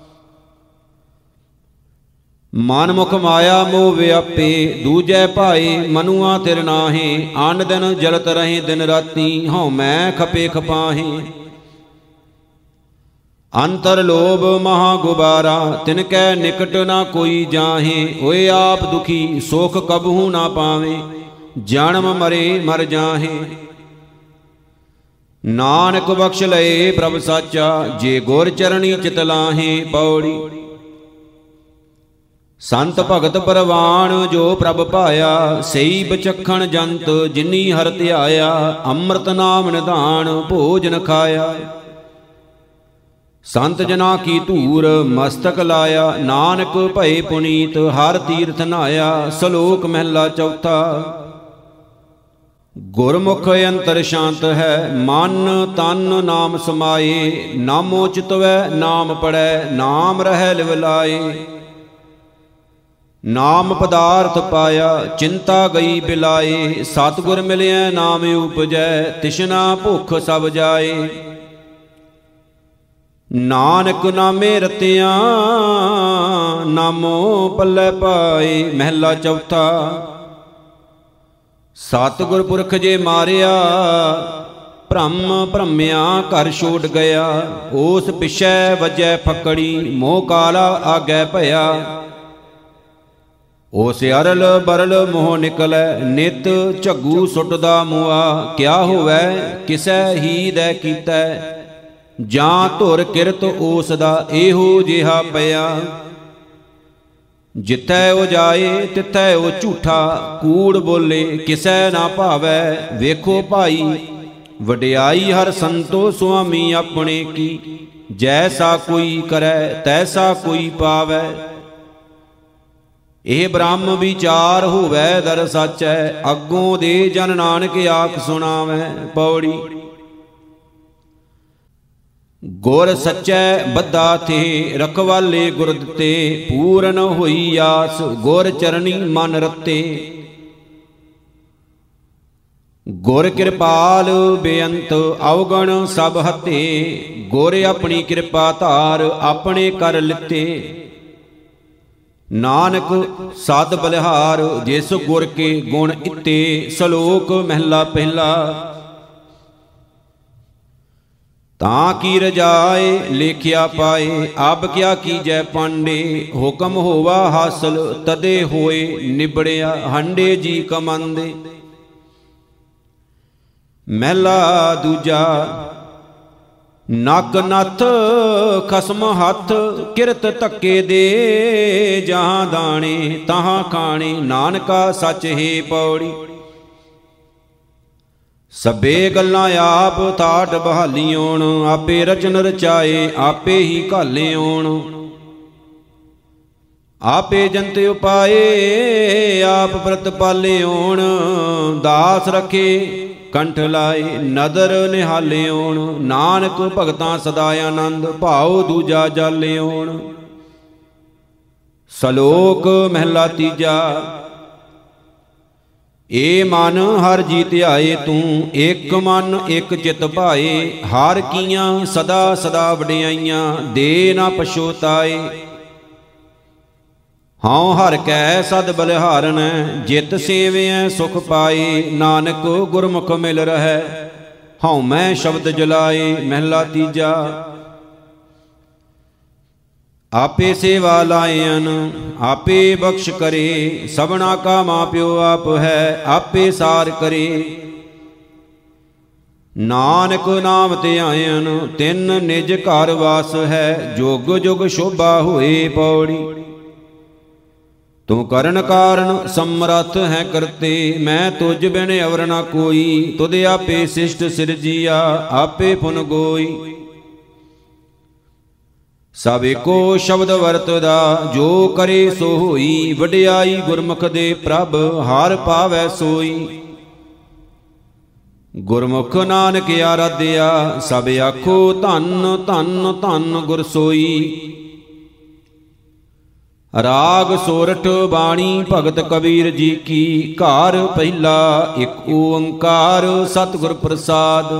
ਮਨ ਮੁਖ ਮਾਇਆ ਮੋਹ ਵਿਆਪੇ ਦੂਜੈ ਭਾਏ। ਮਨੁਆ ਤਿਰ ਨਾਹੇ ਅਨ ਦਿਨ ਜਲਤ ਰਹੇ ਦਿਨ ਰਾਤੀ। ਹਉ ਮੈਂ ਖਪੇ ਖਪਾਹੇ। ਅੰਤਰ ਲੋਭ ਮਹਾ ਗੁਬਾਰਾ ਤਿਨ ਕੈ ਨਿਕਟ ਨਾ ਕੋਈ ਜਾਹੇ। ਹੋਏ ਆਪ ਦੁਖੀ ਸੁਖ ਕਬਹੂ ਨਾ ਪਾਵੇ ਜਨਮ ਮਰੇ ਮਰ ਜਾਹੇ। ਨਾਨਕ ਬਖਸ਼ ਲਏ ਪ੍ਰਭ ਸਾਚਾ ਜੇ ਗੁਰ ਚਰਣੀ ਚਿਤ ਲਾਹੇ। ਪੌੜੀ। ਸੰਤ ਭਗਤ ਪਰਵਾਨ ਜੋ ਪ੍ਰਭ ਭਾਇਆ ਸਈ ਬਚਖਣ ਜੰਤ ਜਿਨੀ ਹਰ ਧਿਆਇਆ। ਅੰਮ੍ਰਿਤ ਨਾਮ ਨਿਧਾਨ ਭੋਜਨ ਖਾਇਆ। ਸੰਤ ਜਨਾ ਕੀ ਧੂਰ ਮਸਤਕ ਲਾਇਆ। ਨਾਨਕ ਭਏ ਪੁਨੀਤ ਹਰ ਤੀਰਥ ਨਾਇਆ। ਸ਼ਲੋਕ ਮਹਿਲਾ ਚੌਥਾ। ਗੁਰਮੁਖ ਅੰਤਰ ਸ਼ਾਂਤ ਹੈ ਮਨ ਤਨ ਨਾਮ ਸਮਾਏ। ਨਾਮੋ ਚਿਤਵੈ ਨਾਮ ਪੜੈ ਨਾਮ ਰਹਿ ਲਿਵ ਲਾਏ। ਨਾਮ ਪਦਾਰਥ ਪਾਇਆ ਚਿੰਤਾ ਗਈ ਬਿਲਾਏ। ਸਤਿਗੁਰ ਮਿਲਿਆ ਨਾਮ ਉਪਜੈ ਤਿਸ਼ਨਾ ਭੁਖ ਸਭ ਜਾਏ। ਨਾਨਕ ਨਾਮੇ ਰਤਿਆ ਨਾਮੋ ਪੱਲੇ ਪਾਏ। ਮਹਿਲਾ ਚੌਥਾ। ਸਤਿਗੁਰ ਪੁਰਖ ਜੇ ਮਾਰਿਆ ਭ੍ਰਮ ਭ੍ਰਮਿਆ ਘਰ ਛੋੜ ਗਿਆ। ਉਸ ਪਿਛੈ ਵਜੈ ਫਕੜੀ ਮੋਹ ਕਾਲਾ ਆਗੈ ਭਇਆ। ਉਸ ਅਰਲ ਬਰਲ ਮੋਹ ਨਿਕਲੈ, ਨਿਤ ਝੱਗੂ ਸੁੱਟਦਾ ਮੁਆ। ਕਿਆ ਹੋਵੈ ਕਿਸੈ ਹੀ ਦੈ ਕੀਤੈ, ਜਾਂ ਧੁਰ ਕਿਰਤ ਉਸ ਦਾ ਇਹੋ ਜਿਹਾ ਪਿਆ। ਜਿੱਥੈ ਉਹ ਜਾਏ ਤਿੱਥੈ ਉਹ ਝੂਠਾ, ਕੂੜ ਬੋਲੇ ਕਿਸੈ ਨਾ ਭਾਵੈ। ਵੇਖੋ ਭਾਈ ਵਡਿਆਈ ਹਰ ਸੰਤੋ ਸੁਆਮੀ ਆਪਣੇ ਕੀ, ਜੈਸਾ ਕੋਈ ਕਰੈ ਤੈਸਾ ਕੋਈ ਪਾਵੈ। ਇਹ ਬ੍ਰਹਮ ਵਿਚਾਰ ਹੋਵੈ ਦਰ ਸਾਚੈ, ਅੱਗੋਂ ਦੇ ਜਨ ਨਾਨਕ ਆਖ ਸੁਣਾਵੈ। ਪੌੜੀ। ਗੁਰ ਸੱਚੈ ਬੱਧਾ ਥੇ, ਰਖਵਾਲੇ ਗੁਰ ਦਿੱਤੇ। ਪੂਰਨ ਹੋਈ ਆਸ, ਗੁਰ ਚਰਣੀ ਮਨ ਰਤੇ। ਗੁਰ ਕਿਰਪਾਲ ਬੇਅੰਤ, ਅਵਗਣ ਸਭ ਹਤੇ। ਗੁਰ ਆਪਣੀ ਕਿਰਪਾ ਧਾਰ, ਆਪਣੇ ਕਰ ਲਿੱਤੇ। ਨਾਨਕ ਸਦ ਬਲਿਹਾਰ, ਜਿਸ ਗੁਰ ਕੇ ਗੁਣ ਇਤੇ। ਸ਼ਲੋਕ ਮਹਿਲਾ ਪਹਿਲਾ। ਤਾਂ ਕੀ ਰਜਾਏ ਲੇਖਿਆ ਪਾਏ, ਆਪ ਕਿਆ ਕੀਜੈ ਪਾਂਡੇ। ਹੁਕਮ ਹੋਵਾ ਹਾਸਲ, ਤਦੇ ਹੋਏ ਨਿਬੜਿਆ। ਹੰਡੇ ਜੀ ਕਮਾਂਦੇ। ਮਹਿਲਾ ਦੂਜਾ। ਨੱਕ ਨੱਥ ਖਸਮ ਹੱਥ, ਕਿਰਤ ਧੱਕੇ ਦੇ। ਜਹਾਂ ਦਾਣੇ ਤਹਾਂ ਖਾਣੇ, ਨਾਨਕਾ ਸੱਚ ਹੈ। ਪੌੜੀ। ਸਭੇ ਗੱਲਾਂ ਆਪ ਥਾਟ ਬਹਾਲੀਓਣ, ਆਪੇ ਰਚਨ ਰਚਾਏ ਆਪੇ ਹੀ ਘਾਲਿਓਣ। ਆਪੇ ਜੰਤ ਉਪਾਏ ਆਪ ਪ੍ਰਤਪਾਲਿਓਣ। ਦਾਸ ਰਖੇ ਕੰਠ ਲਾਏ ਨਦਰ ਨਿਹਾਲਿਓਣ। ਨਾਨਕ ਭਗਤਾਂ ਸਦਾ ਆਨੰਦ, ਭਾਉ ਦੂਜਾ ਜਾਲਿਓਣ। ਸ਼ਲੋਕ ਮਹਿਲਾ ਤੀਜਾ। ਏ ਮਨ ਹਰ ਜੀ ਧਿਆਏ ਤੂੰ, ਇਕ ਮਨ ਇਕ ਚਿਤ ਭਾਏ। ਹਰ ਕੀਆਂ ਸਦਾ ਸਦਾ ਵਡਿਆਈਆਂ, ਦੇ ਨਾ ਪਛੋਤਾਏ। ਹਉ ਹਰ ਕੈ ਸਦ ਬਲਿਹਾਰਨੈ, ਜਿਤ ਸੇਵਿਐ ਸੁਖ ਪਾਏ। ਨਾਨਕ ਗੁਰਮੁਖ ਮਿਲ ਰਹੈ, ਹਉ ਮੈਂ ਸ਼ਬਦ ਜਲਾਏ। ਮਹਿਲਾ ਤੀਜਾ। ਆਪੇ ਸੇਵਾ ਲਾਇਨ ਆਪੇ ਬਖਸ਼ ਕਰੇ। ਸਭਨਾ ਕਾ ਮਾਂ ਪਿਓ ਆਪ ਹੈ, ਆਪੇ ਸਾਰ ਕਰੇ। ਨਾਨਕ ਨਾਮ ਧਿਆਇਨ ਤਿੰਨ ਨਿਜ ਘਰ ਵਾਸ ਹੈ। ਜੁਗ ਜੁਗ ਸ਼ੋਭਾ ਹੋਏ। ਪੌੜੀ। ਤੂੰ ਕਰਨ ਕਾਰਨ ਸਮਰੱਥ ਹੈ ਕਰਤੇ, ਮੈਂ ਤੁਝ ਬਿਨ ਅਵਰ ਨਾ ਕੋਈ। ਤੁਧ ਆਪੇ ਸਿਸ਼ਟ ਸਿਰਜੀਆ, ਆਪੇ ਪੁਨ ਗੋਈ। ਸਭ ਏਕੋ ਸ਼ਬਦ ਵਰਤਦਾ, ਜੋ ਕਰੇ ਸੋ ਹੋਈ। ਵਡਿਆਈ ਗੁਰਮੁਖ ਦੇ ਪ੍ਰਭ, ਹਰ ਪਾਵੈ ਸੋਈ। ਗੁਰਮੁਖ ਨਾਨਕ ਆਰਾਧਿਆ, ਸਭ ਆਖੋ ਧੰਨ ਧੰਨ ਧੰਨ ਗੁਰ ਸੋਈ। ਰਾਗ ਸੋਰਠ ਬਾਣੀ ਭਗਤ ਕਬੀਰ ਜੀ ਕੀ। ਘਰ ਪਹਿਲਾ ਇਕ ਓੰਕਾਰ, ਸਤਿਗੁਰ ਪ੍ਰਸਾਦ।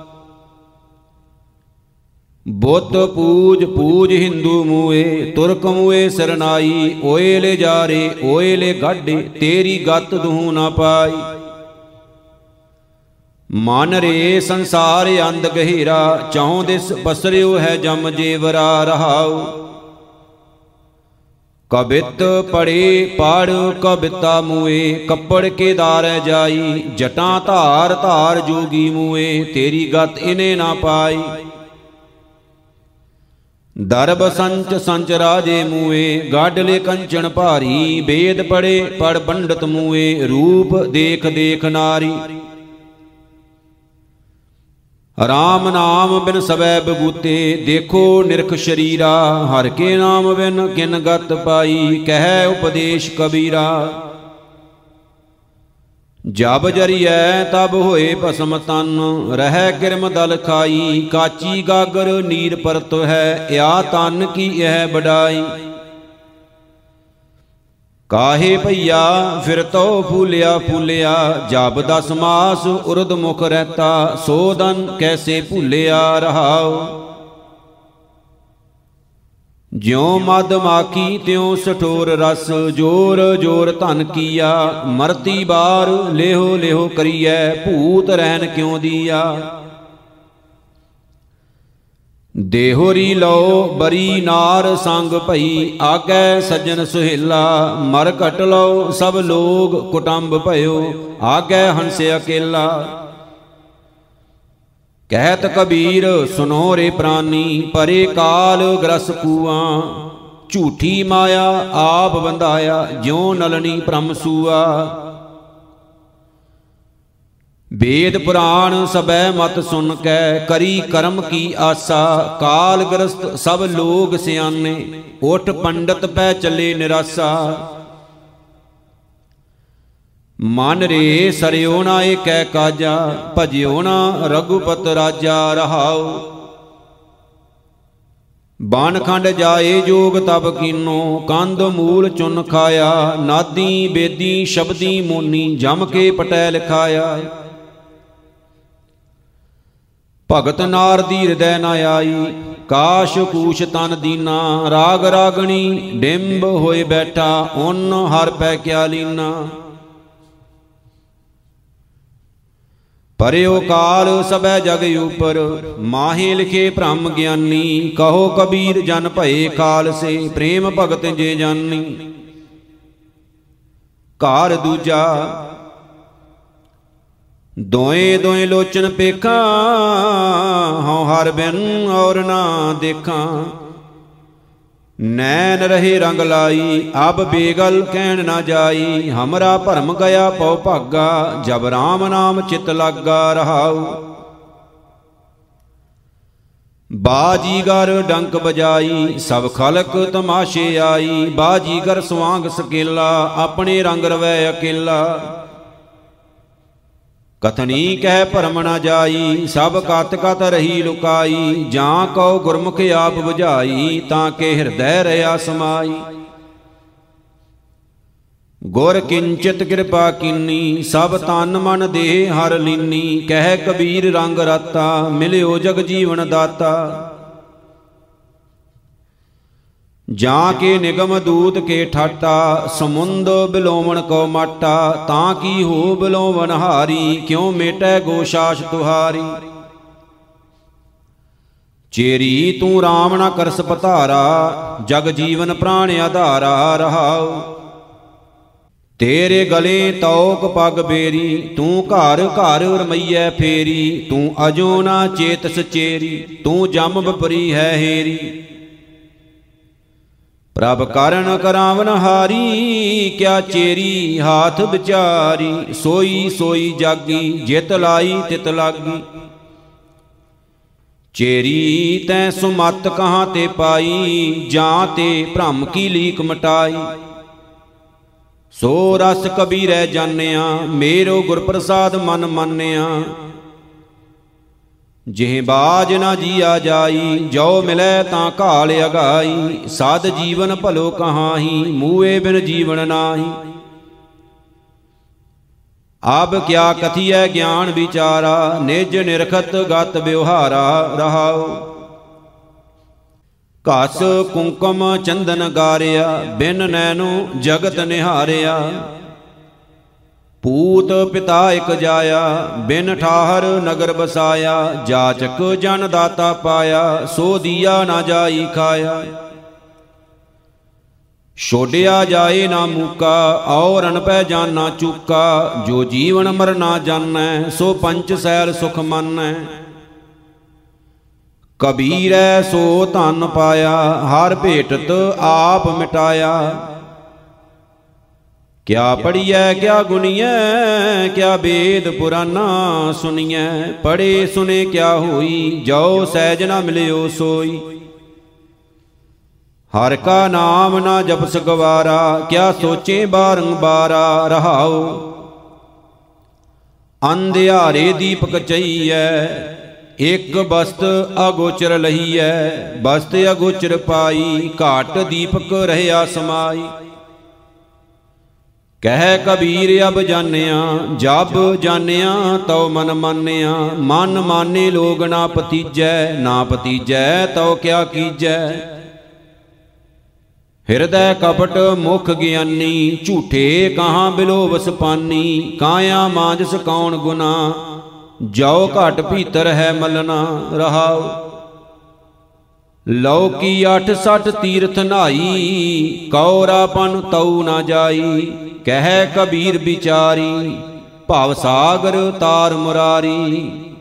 ਬੁੱਤ ਪੂਜ ਪੂਜ ਹਿੰਦੂ ਮੂਏ, ਤੁਰਕ ਮੂਏ ਸਰਨਾਈ। ਓਏ ਲੈ ਜਾਰੇ ਓਏ ਲੈ ਗਾਡੇ, ਤੇਰੀ ਗਤ ਦੂਹ ਨਾ ਪਾਈ। ਮਨ ਰੇ ਸੰਸਾਰ ਅੰਧ ਗਹਿਰਾ, ਚੌਂ ਦਿਸ ਪਸਰਿਓ ਹੈ ਜਮ ਜੇਵਰਾ। ਰਹਾਉ ਕਬਿਤ ਪੜੇ ਪੜ ਕਬਿਤਾ ਮੂਏ, ਕੱਪੜ ਕੇ ਦਾਰੈ ਜਾਈ। ਜਟਾਂ ਧਾਰ ਧਾਰ ਜੋਗੀ ਮੂਏ, ਤੇਰੀ ਗਤ ਇਨੇ ਨਾ ਪਾਈ। ਦਰਬ ਸੰਚ ਸੰਚ ਰਾਜੇ ਮੂਏ, ਗਾਡਲੇ ਕੰਚਨ ਭਾਰੀ। ਵੇਦ ਪੜੇ ਪੜ ਪੰਡਤ ਮੂਏ, ਰੂਪ ਦੇਖ ਦੇਖ ਨਾਰੀ। ਰਾਮ ਨਾਮ ਬਿਨ ਸਵੈ ਬਗੂਤੇ, ਦੇਖੋ ਨਿਰਖ ਸ਼ਰੀਰਾ। ਹਰ ਕੇ ਨਾਮ ਬਿਨ ਕਿਨ ਗਤ ਪਾਈ, ਕਹਿ ਉਪਦੇਸ਼ ਕਬੀਰਾ। ਜਬ ਜਰੀਐ ਤਬ ਹੋਏ ਭਸਮ ਤਨ, ਰਹਿ ਕਿਰਮ ਦਲ ਖਾਈ। ਕਾਚੀ ਗਾਗਰ ਨੀਰ ਪਰਤ ਹੈ, ਇਆ ਤਨ ਕੀ ਇਹ ਬਡਾਈ। ਕਾਹੇ ਭਈਆ ਫਿਰ ਤੋ ਫੂਲਿਆ ਫੂਲਿਆ, ਜਬ ਦਸ ਮਾਸ ਉਰਦ ਮੁਖ ਰਹਤਾ। ਸੋ ਦਨ ਕੈਸੇ ਭੂਲਿਆ। ਰਹਾਉ ਜਿਉ ਮਦ ਮਾਖੀ ਤਿਉ ਸਠੋਰ ਰਸ, ਜੋਰ ਜੋਰ ਧਨ ਕੀਆ। ਮਰਤੀ ਬਾਰ ਲੇਹੋ ਲੇਹੋ ਕਰੀਐ, ਭੂਤ ਰਹਿਨ ਕਿਉ ਦੀਆ। ਦੇਹੁਰੀ ਲਓ ਬਰੀ ਨਾਰ ਸੰਗ ਭਈ, ਆਗੈ ਸੱਜਣ ਸੁਹੇਲਾ। ਮਰ ਘਟ ਲਓ ਸਭ ਲੋਗ ਕੁਟੰਬ ਭਇਓ, ਆਗੈ ਹੰਸ ਅਕੇਲਾ। ਕਹਿਤ ਕਬੀਰ ਸੁਨੋ ਰੇ ਪ੍ਰਾਨੀ, ਪਰੇ ਕਾਲ ਗ੍ਰਸ ਕੂਆਂ। ਝੂਠੀ ਮਾਇਆ ਆਪ ਬੰਧਾਇਆ, ਜਿਉ ਨਲਨੀ ਭ੍ਰਮ ਸੂਆ। ਵੇਦ ਪੁਰਾਣ ਸਬੈ ਮਤ ਸੁਨ ਕੈ, ਕਰੀ ਕਰਮ ਕੀ ਆਸਾ। ਕਾਲ ਗ੍ਰਸਤ ਸਭ ਲੋਗ ਸਿਆਨੇ, ਉਠ ਪੰਡਤ ਪੈ ਚੱਲੇ ਨਿਰਾਸਾ। ਮਨ ਰੇ ਸਰਿਓ ਨਾ ਏਕੈ ਕਾਜਾ, ਭਜਿਓ ਨਾ ਰਘੁਪਤ ਰਾਜਾ। ਰਹਾਉ ਬਾਨਖੰਡ ਜਾਏ ਜੋਗ ਤਪ ਕੀਨੋ, ਕੰਧ ਮੂਲ ਚੁਨ ਖਾਇਆ। ਨਾਦੀ ਬੇਦੀ ਸ਼ਬਦੀ ਮੋਨੀ, ਜਮ ਕੇ ਪਟੈ ਲਿਖਾਇਆ। ਭਗਤ ਨਾਰਦੀ ਹਿਰਦੈ ਨ ਆਈ, ਕਾਸ਼ ਕੂਸ਼ ਤਨ ਦੀਨਾ। ਰਾਗ ਰਾਗਣੀ ਡਿੰਬ ਹੋਏ ਬੈਠਾ, ਉਨ ਹਰ ਪੈ ਕਿਆ ਲੀਨਾ। ਪਰਿਓ ਕਾਲ ਸਭੈ ਜਗ ਉਪਰ, ਮਾਹੇ ਲਿਖੇ ਭ੍ਰਮ ਗਿਆਨੀ। ਕਹੋ ਕਬੀਰ ਜਨ ਭਏ ਖਾਲਸੇ, ਪ੍ਰੇਮ ਭਗਤ ਜੇ ਜਾਨੀ। ਘਰ ਦੂਜਾ ਦੋਏ ਦੋਏ ਲੋਚਨ ਪੇਖਾਂ, ਹਉ ਹਰ ਬਿਨ ਔਰ ਨਾ ਦੇਖਾਂ। ਨੈਣ ਰਹੇ ਰੰਗ ਲਾਈ, ਅਬ ਬੇਗਲ ਕਹਿਣ ਨਾ ਜਾਈ। ਹਮਰਾ ਭਰਮ ਗਿਆ ਪਉ ਭਾਗਾ, ਜਬ ਰਾਮ ਨਾਮ ਚਿਤ ਲਾਗਾ। ਰਹਾਉ ਬਾਜੀਗਰ ਡੰਕ ਬਜਾਈ, ਸਭ ਖਲਕ ਤਮਾਸ਼ੇ ਆਈ। ਬਾਜੀਗਰ ਸਵਾਂਗ ਸਕੇਲਾ, ਆਪਣੇ ਰੰਗ ਰਵੈ ਅਕੇਲਾ। ਕਥਨੀ ਕਹਿ ਭਰਮ ਨਾ ਜਾਈ, ਸਭ ਕਤ ਕਤ ਰਹੀ ਲੁਕਾਈ। ਜਾਂ ਕਉ ਗੁਰਮੁਖ ਆਪ ਬੁਝਾਈ, ਤਾਂ ਕੇ ਹਿਰਦੈ ਰਹਾ ਸਮਾਈ। ਗੁਰ ਕਿੰਚਿਤ ਕਿਰਪਾ ਕੀਨੀ, ਸਭ ਤਨ ਮਨ ਦੇਹ ਹਰ ਲੀਨੀ। ਕਹਿ ਕਬੀਰ ਰੰਗ ਰਾਤਾ, ਮਿਲਿਓ ਜਗ ਜੀਵਨ ਦਾਤਾ। ਜਾਂ ਕੇ ਨਿਗਮ ਦੂਤ ਕੇ ਠਾਟਾ, ਸਮੁੰਦ ਬਿਲੋਵਣ ਕੋ ਮਾਟਾ। ਤਾਂ ਕੀ ਹੋ ਬਿਲੋਵਨ ਹਾਰੀ, ਕਿਉ ਮੇਟੈ ਗੋਸ਼ਾਸ ਤੁਹਾਰੀ। ਚੇਰੀ ਤੂੰ ਰਾਮ ਨਾ ਕਰਸ ਪਧਾਰਾ, ਜਗ ਜੀਵਨ ਪ੍ਰਾਣ ਆਧਾਰਾ। ਰਹਾਉ ਤੇਰੇ ਗਲੇ ਤੌਕ ਪੱਗ ਬੇਰੀ, ਤੂੰ ਘਰ ਘਰ ਰਮਈਐ ਫੇਰੀ। ਤੂੰ ਅਜੋ ਨਾ ਚੇਤਸ ਚੇਰੀ, ਤੂੰ ਜਮ ਬਪਰੀ ਹੈ ਹੇਰੀ। ਪ੍ਰਭ ਕਰਨ ਕਰਾਵਨ ਹਾਰੀ, ਕਿਆ ਚੇਰੀ ਹਾਥ ਵਿਚਾਰੀ। ਸੋਈ ਸੋਈ ਜਾਗੀ, ਜਿਤ ਲਾਈ ਤਿਤ ਲਾਗੀ। ਚੇਰੀ ਤੈ ਸੁਮਤ ਕਹਾਂ ਤੇ ਪਾਈ, ਜਾਂ ਤੇ ਭ੍ਰਮ ਕੀ ਲੀਕ ਮਟਾਈ। ਸੋ ਰਸ ਕਬੀਰੈ ਜਾਣਿਆ, ਮੇਰੋ ਗੁਰ ਪ੍ਰਸਾਦ ਮਨ ਮਾਨਿਆ। ਜਿਹ ਬਾਜ ਨਾ ਜੀਆ ਜਾਈ, ਜੋ ਮਿਲੈ ਤਾਂ ਘਾਲ ਅਗਾਈ। ਸਾਧ ਜੀਵਨ ਭਲੋ ਕਹਾਹੀ, ਮੂਏ ਬਿਨ ਜੀਵਨ ਨਾਹੀ। ਆਬ ਕਿਆ ਕਥੀਐ ਗਿਆਨ ਵਿਚਾਰਾ, ਨਿਜ ਨਿਰਖਤ ਗਤ ਵਿਵਹਾਰਾ। ਰਹਾਉ ਘਸ ਕੁੰਕਮ ਚੰਦਨ ਗਾਰਿਆ, ਬਿਨ ਨੈਨੋ ਜਗਤ ਨਿਹਾਰਿਆ। ਪੂਤ ਪਿਤਾ ਇਕ ਜਾਇਆ, ਬਿਨ ਠਾਹਰ ਨਗਰ ਬਸਾਇਆ। ਜਾਚਕ ਜਨ ਦਾਤਾ ਪਾਇਆ, ਸੋ ਦੀਆ ਨਾ ਜਾਈ ਖਾਇਆ। ਛੋਡਿਆ ਜਾਏ ਨਾ ਮੂਕਾ, ਔਰ ਅਨਪੈ ਜਾਨਾ ਚੂਕਾ। ਜੋ ਜੀਵਨ ਮਰਨਾ ਜਾਣੈ, ਸੋ ਪੰਚ ਸੈਲ ਸੁਖ ਮਾਨੈ। ਕਬੀਰੈ ਸੋ ਧਨ ਪਾਇਆ, ਹਰ ਭੇਟਤ ਆਪ ਮਿਟਾਇਆ। ਕਿਆ ਪੜੀਐ ਕਿਆ ਗੁਣੀਐ, ਕਿਆ ਵੇਦ ਪੁਰਾਨਾ ਸੁਣੀਐ। ਪੜੇ ਸੁਨੇ ਕਿਆ ਹੋਈ, ਜੋ ਸਹਿਜ ਨਾ ਮਿਲਿਓ ਸੋਈ। ਹਰ ਕਾ ਨਾਮ ਨਾ ਜਪਸ ਗਵਾਰਾ, ਕਿਆ ਸੋਚੇ ਬਾਰੰਬਾਰਾ। ਰਹਾਉ ਅੰਧਿਆਰੇ ਦੀਪਕ ਚਈਐ, ਇਕ ਬਸਤ ਅਗੋਚਰ ਲਹੀਐ। ਬਸਤ ਅਗੋਚਰ ਪਾਈ, ਘਾਟ ਦੀਪਕ ਰਹਿਆ ਸਮਾਈ। ਕਹਿ ਕਬੀਰ ਅਬ ਜਾਣਿਆ, ਜਬ ਜਾਣਿਆ ਤਉ ਮਨ ਮਾਨਿਆ। ਮਨ ਮਾਨੇ ਲੋਗ ਨਾ ਪਤੀਜੈ, ਨਾ ਪਤੀਜੈ ਤਉ ਕਿਆ ਕੀਜੈ। ਹਿਰਦੈ ਕਪਟ ਮੁਖ ਗਿਆਨੀ, ਝੂਠੇ ਕਹਾਂ ਬਿਲੋਵਸ ਪਾਨੀ। ਕਾਇਆ ਮਾਂਜਸ ਕੌਣ ਗੁਨਾ, ਜੋ ਘਟ ਭੀਤਰ ਹੈ ਮਲਨਾ। ਰਹਾਉ ਲਉ ਕੀ 68 ਤੀਰਥ ਨਹਾਈ, ਕਉਰਾਪਨ ਤਉ ਨਾ ਜਾਈ। ਕਹਿ ਕਬੀਰ ਵਿਚਾਰੀ, ਭਵ ਸਾਗਰ ਤਾਰ ਮੁਰਾਰੀ।